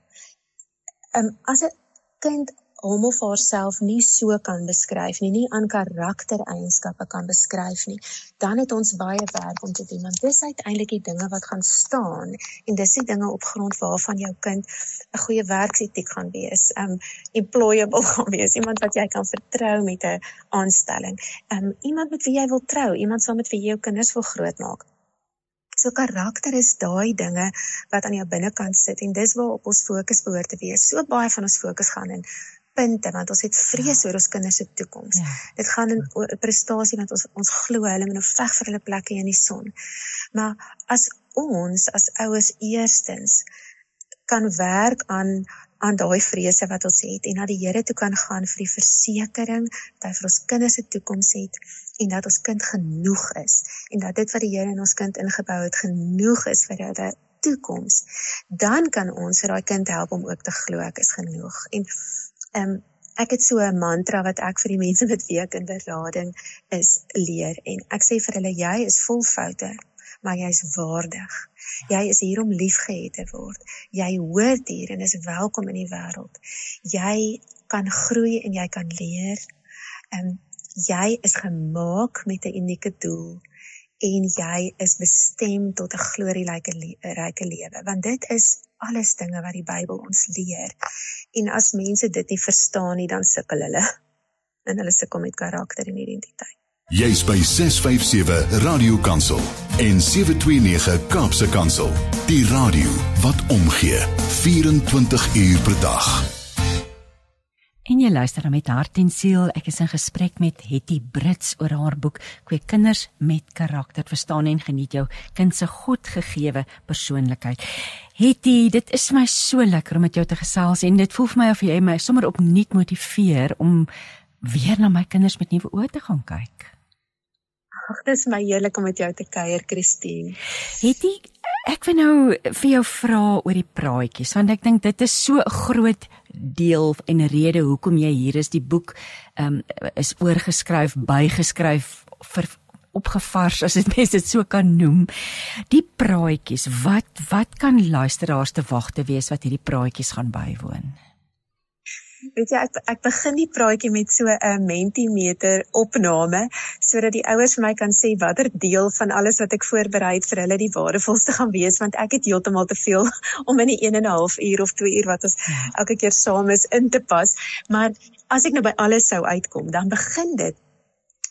Um, as 'n kind hom of haarself nie so kan beskryf nie, nie aan karaktereienskappe kan beskryf nie, dan het ons baie werk om te doen, want dis uiteindelik die dinge wat gaan staan, en dis die dinge op grond waarvan jou kind 'n goeie werksetiek gaan wees, um, employable gaan wees, iemand wat jy kan vertrou met 'n aanstelling, um, iemand met wie jy wil trou, iemand saam met wie jy jou kinders wil grootmaak. So karakter is daai dinge wat aan jou binnekant sit, en dis waarop ons fokus behoort te wees. So baie van ons fokus gaan in punte, want ons het vrees oor ons kinders se toekoms. Ja. Dit gaan in prestasie, want ons ons glo hulle moet nou veg vir hulle plekke in die son. Maar as ons as ouers eerstens kan werk aan aan daai vrese wat ons het, en na die Here toe kan gaan vir die versekering dat hy vir ons kinders se toekoms het, en dat ons kind genoeg is, en dat dit wat die Here in ons kind ingebou het genoeg is vir hulle toekoms, dan kan ons vir daai kind help om ook te glo ek is genoeg. En um, ek het so 'n mantra wat ek vir die mense met wie ek in berading is leer, en ek sê vir hulle, jy is vol foute, maar jy is waardig. Jy is hier om liefgehet te word. Jy hoort hier en is welkom in die wêreld. Jy kan groei en jy kan leer. Um, jy is gemaak met 'n unieke doel, en jy is bestem tot 'n glorieryke ryke lewe, want dit is alles dinge wat die Bybel ons leer. En as mense dit nie verstaan nie, dan sukkel hulle. En hulle sukkel met karakter en identiteit. Jy's by ses vyf sewe Radio Kansel en sewe twee nege Kaapse Kansel. Die radio wat omgee, vyf-en-twintig uur per dag. En jy luister dan met hart en siel. Ek is in gesprek met Hetty Brits oor haar boek Kweek kinders met karakter, verstaan en geniet jou kind se godgegewe persoonlikheid. Hetty, dit is my so lekker om met jou te gesels, en dit voel vir my of jy my sommer opnuut motiveer om weer na my kinders met nuwe oë te gaan kyk. Ag, dis my heerlik om met jou te kuier, Christine. Hetty, ek wil nou vir jou vra oor die praatjies, want ek dink dit is so 'n groot deel en rede hoekom jy hier is. Die boek um, is oorgeskryf, bygeskryf, vir, opgevars, as dit mense dit so kan noem. Die praatjies, wat, wat kan luisteraars te wag te wees wat hierdie praatjies gaan bywoon? Weet jy, ek, ek begin die praatjie met so 'n Mentimeter opname, sodat die ouers vir my kan sê watter deel van alles wat ek voorberei het vir hulle die waardevolste gaan wees, want ek het heeltemal te veel om in die een en 'n half uur of twee uur wat ons elke keer saam is in te pas. Maar as ek nou by alles sou uitkom, dan begin dit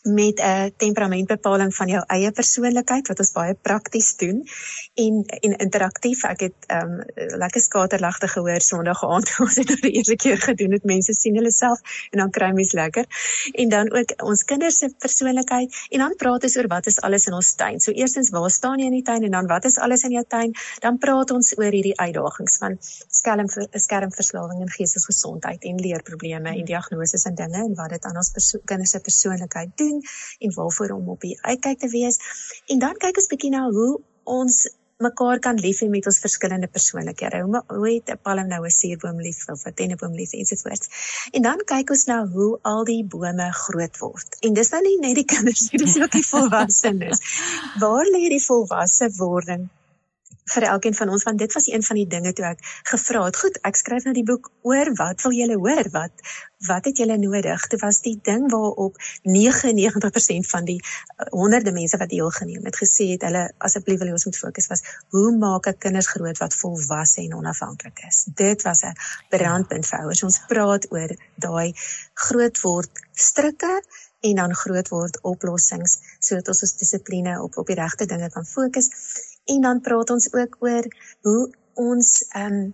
met 'n temperamentbepaling van jou eie persoonlikheid wat ons baie prakties doen en en interaktief. Ek het um, lekker skaterlagte gehoor Sondag aand ons het dit die eerste keer gedoen het. Mense sien hulle self en dan kry mens lekker. En dan ook ons kinders se persoonlikheid en dan praat ons oor wat is alles in ons tuin. So eerstens waar staan jy in die tuin en dan wat is alles in jou tuin? Dan praat ons oor hierdie uitdagings van skelm skermverslawing en geestesgesondheid en leerprobleme en diagnoses en dinge en wat dit aan ons perso- kinders se persoonlikheid doen en waarvoor om op die uitkyk te wees. En dan kyk ons bietjie na hoe ons mekaar kan lief hê met ons verskillende persoonlikhede. Hoe, hoe het 'n palm nou 'n suurboom lief of 'n tenneboom lief ensovoorts. En dan kyk ons na hoe al die bome groot word. En dis nou nie net die kinders nie, dis ook die volwassenes. Waar lê die volwasse wording vir elkeen van ons, want dit was een van die dinge toe ek gevra het, goed, ek skryf nou die boek oor, wat wil julle hoor, wat, wat het julle nodig? Dit was die ding waarop negenennegentig persent van die uh, honderde mense wat deelgeneem het, gesê het, hulle, asseblief wil jy ons moet fokus, was, hoe maak ek kinders groot wat volwasse en onafhanklik is? Dit was 'n brandpunt vir ouers. Ons praat oor daai groot word strikke, en dan groot word oplossings, sodat ons ons dissipline op, op die regte dinge kan fokus. En dan praat ons ook oor hoe ons um,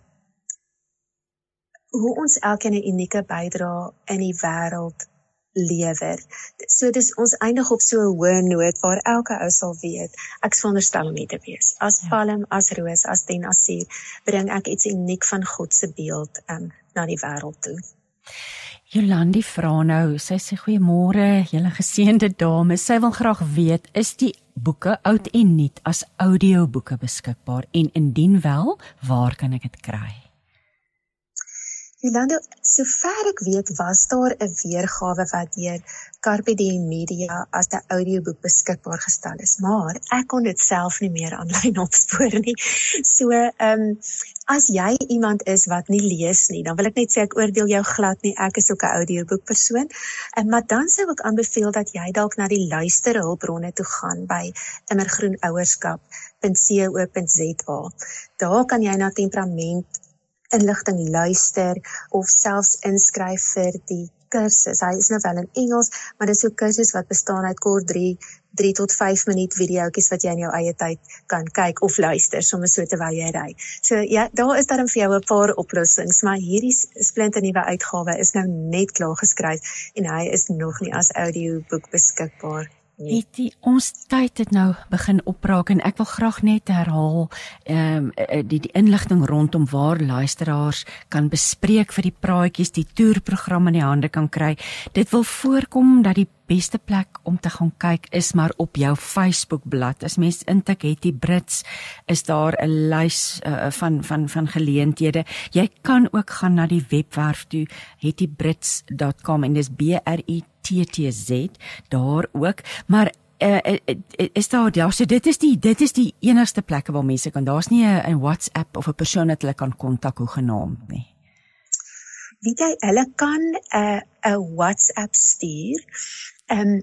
hoe ons elkeen 'n unieke bydrae in die wêreld lewer. So dis ons eindig op so 'n hoë noot waar elke ou sal weet, ek veronderstel om nie te wees. As palm, as roos, as ten, as suur, bring ek iets uniek van God se beeld um, na die wêreld toe. Jolandi vra nou, sy sê goeiemôre, julle geseënde dames. Sy wil graag weet, is die boeke oud en nuut as audioboeke beskikbaar en indien wel, waar kan ek dit kry? Jolanda, sover ek weet, was daar 'n weergawe wat deur Carpe Diem Media as 'n audioboek beskikbaar gestel is, maar ek kon dit self nie meer aanlyn opspoor nie. So, ehm um, as jy iemand is wat nie lees nie, dan wil ek net sê ek oordeel jou glad nie, ek is ook 'n audioboek persoon, um, maar dan sou ek aanbeveel dat jy dalk na die luisterhulpbronne toe gaan by immergroenouerskap punt co punt za. Daar kan jy na temperament inligting luister of selfs inskryf vir die kursus. Hy is nou wel in Engels, maar dit is so 'n kursus wat bestaan uit kort drie, drie tot vyf minuut videoetjies wat jy in jou eie tyd kan kyk of luister, soms so terwyl jy ry. So ja, daar is dan vir jou 'n paar oplossings, maar hierdie splinternuwe uitgawe is nou net klaar geskryf en hy is nog nie as audioboek beskikbaar. Het die, ons tyd het nou begin opraak en ek wil graag net herhaal um, die, die inligting rondom waar luisteraars kan bespreek vir die praatjies, die toerprogram in die hande kan kry. Dit wil voorkom dat die beste plek om te gaan kyk is maar op jou Facebookblad. As mens intik Hetty Brits, is daar 'n lys uh, van, van, van geleenthede. Jy kan ook gaan na die webwerf toe, hetty brits dot com en dis B R I T T Z, daar ook, maar uh, is daar, ja, so dit is die, dit is die enigste plekke waar mense kan, daar's nie 'n WhatsApp of 'n persoon wat hulle kan kontak hoegenaamd nie. Weet jy, hulle kan 'n uh, 'n WhatsApp stuur, um,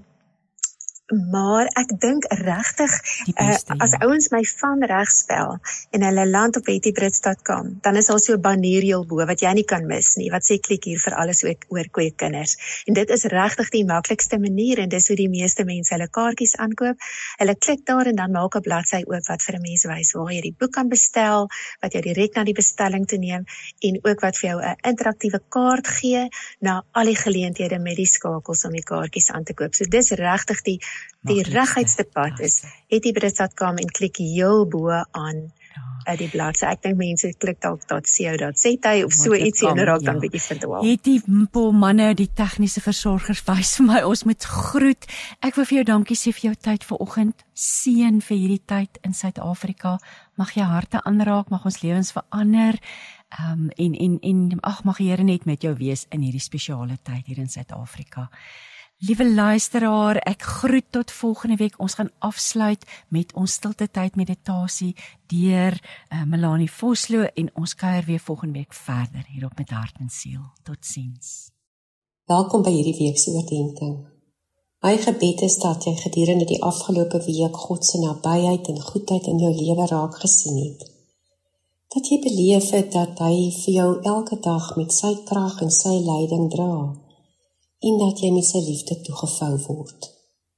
maar ek dink regtig, uh, as ouens my van reg spel en hulle land op hetty brits dot com, dan is daar so 'n banner hierbo wat jy nie kan mis nie, wat sê klik hier vir alles oor, oor kweekkinders. En dit is regtig die maklikste manier en dis hoe die meeste mense hulle kaartjies aankoop. Hulle klik daar en dan maak 'n bladsy oop wat vir 'n mens wys waar jy die boek kan bestel, wat jou direk na die bestelling toe neem en ook wat vir jou 'n interaktiewe kaart gee na al die geleenthede met die skakels om die kaartjies aan te koop. So dis regtig die Die reguitste pad is hetty brits dot com en klik heel bo aan uh, die bladsy. Ek dink mense klik dalk .co.za of so ietsie en raak dan bietjie verdwaal. Hetty, Mpo, manne, die tegniese versorgers wys vir my, ons moet groet. Ek wil vir jou dankie sê vir jou tyd vanoggend. Seën vir hierdie tyd in Suid-Afrika. Mag jy harte aanraak, mag ons lewens verander. Um, en, en, en ag, mag die Here net met jou wees in hierdie spesiale tyd hier in Suid-Afrika. Liewe luisteraar, ek groet tot volgende week. Ons gaan afsluit met ons stilte tyd meditasie deur uh, Melanie Vosloo en ons kuier weer volgende week verder hier op Met Hart en Siel. Totsiens. Welkom by hierdie week se oordeenking. My gebed is dat jy gedurende die afgelope week God se nabyheid en goedheid in jou lewe raak gesien het. Dat jy beleef het dat hy vir jou elke dag met sy krag en sy leiding dra. En dat jy met sy liefde toegevou word.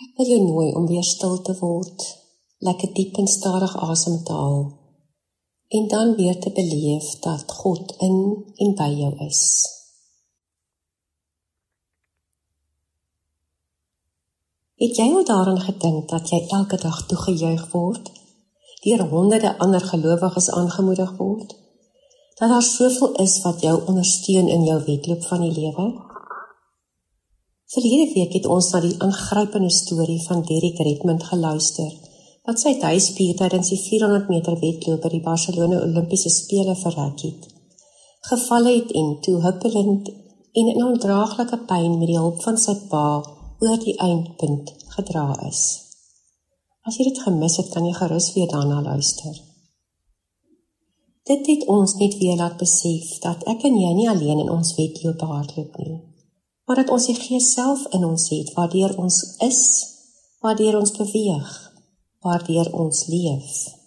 Ek wil jou nooi om weer stil te word, lekker diep en stadig asem te haal, en dan weer te beleef dat God in en by jou is. Het jy al daaraan gedink dat jy elke dag toegejuig word, deur honderde ander gelowiges aangemoedig word, dat daar soveel is wat jou ondersteun in jou wedloop van die lewe? Verlede week het ons na die aangrypende storie van Derek Redmond geluister, wat sy huisspier tydens die vierhonderd meter wedloop by die Barcelona Olympiese Spele verrek het, geval het en toe huppelend en in ondraaglike pyn met die hulp van sy pa oor die eindpunt gedra is. As jy dit gemis het, kan jy gerus weer daarna luister. Dit het ons net weer laat besef dat ek en jy nie alleen in ons wedloop hardloop nie, maar dat ons die Gees self in ons het, waardeur ons is, waardeur ons beweeg, waardeur ons leef.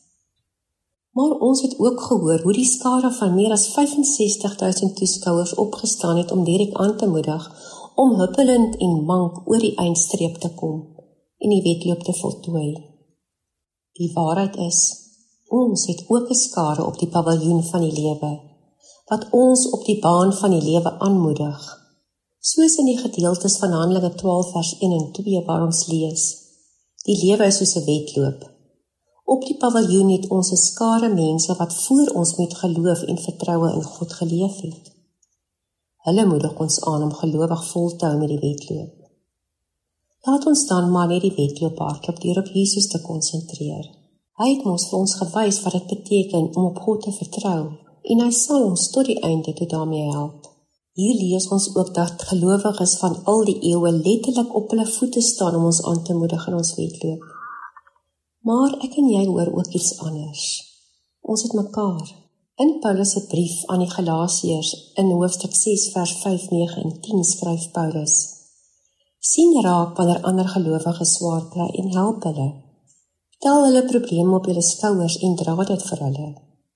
Maar ons het ook gehoor hoe die skare van meer as vyfensestig duisend toeskouers opgestaan het om Derek aan te moedig, om huppelend en mank oor die eindstreep te kom en die wedloop te voltooi. Die waarheid is, ons het ook 'n skare op die paviljoen van die lewe, wat ons op die baan van die lewe aanmoedig, soos in die gedeeltes van Handelinge twaalf vers een en twee waar ons lees. Die lewe is soos 'n wedloop. Op die paviljoen het ons 'n skare mense wat voor ons met geloof en vertroue in God geleef het. Hulle moedig ons aan om gelowig vol te hou met die wedloop. Laat ons dan maar net die wedloop hardloop deur op Jesus te konsentreer. Hy het ons vir ons gewys wat dit beteken om op God te vertrou, en hy sal ons tot die einde toe daarmee help. Hier lees ons ook dat gelowiges van al die eeue letterlik op hulle voete staan om ons aan te moedig in ons wedloop. Maar ek en jy hoor ook iets anders. Ons het mekaar. In Paulus se brief aan die Galasiërs in hoofstuk ses vers vyf, nege en tien skryf Paulus: sien raak wanneer ander gelowiges swaar kry en help hulle. Tel hulle probleme op julle skouers en dra dit vir hulle.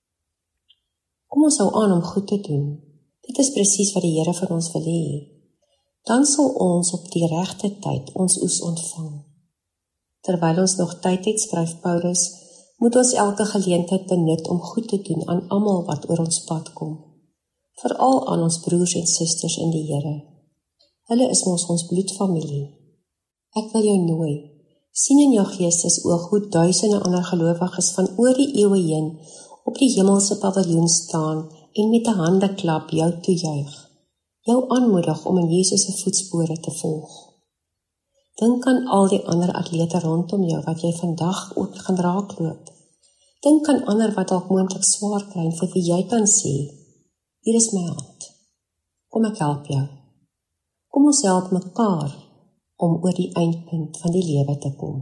Kom ons hou aan om goed te doen. Dit is presies wat die Here vir ons wil hê. Dan sal ons op die regte tyd ons oes ontvang. Terwyl ons nog tyd het, skryf Paulus, moet ons elke geleentheid benut om goed te doen aan almal wat oor ons pad kom. Veral aan ons broers en susters in die Here. Hulle is mos ons bloedfamilie. Ek wil jou nooi, sien in jou geestesoog hoe duisende ander gelowiges van oor die eeue heen op die hemelse paviljoen staan en met 'n handeklap jou toejuig, jou aanmoedig om in Jesus se voetspore te volg. Dink aan al die ander atlete rondom jou wat jy vandag ook gaan raakloop. Dink aan ander wat dalk moontlik swaar kry en vir wie jy kan sê, hier is my hand. Kom ek help jou. Kom ons help mekaar om oor die eindpunt van die lewe te kom.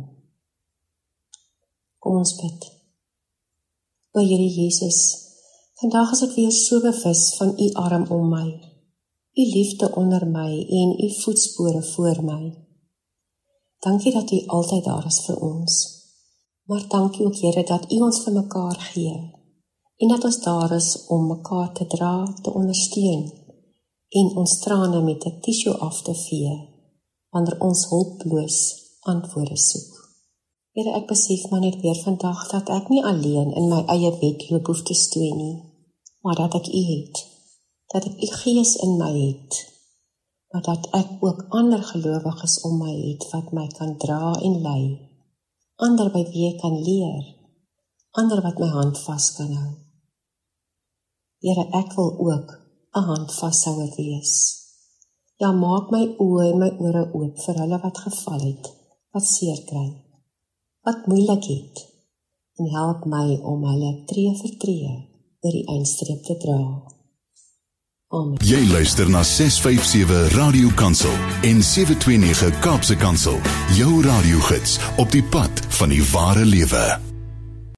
Kom ons bid. O Here Jesus, vandag is ek weer so bewus van u arm om my, u liefde onder my en u voetspore voor my. Dankie dat u altyd daar is vir ons, maar dankie ook Here dat u ons vir mekaar gee, en dat ons daar is om mekaar te dra, te ondersteun, en ons trane met 'n tissue af te vee, wanneer ons hulpeloos antwoorde soek. Here, ek besef maar net weer vandag dat ek nie alleen in my eie wedloop hoef te stoei nie, maar dat ek u het, dat ek u Gees in my het, maar dat ek ook ander gelowiges om my het wat my kan dra en lei, ander by wie ek kan leer, ander wat my hand vas kan hou. Here, ek wil ook 'n handvashouer wees. Ja, maak my oë en my ore oop vir hulle wat geval het, wat seer kry, wat moeilik het, en help my om hulle tree vir tree oor die eindstreep te dra. Amen. Jy luister na ses vyf sewe Radio Kansel en sewe twee nege Kaapse Kansel, jou radiogids op die pad van die ware lewe.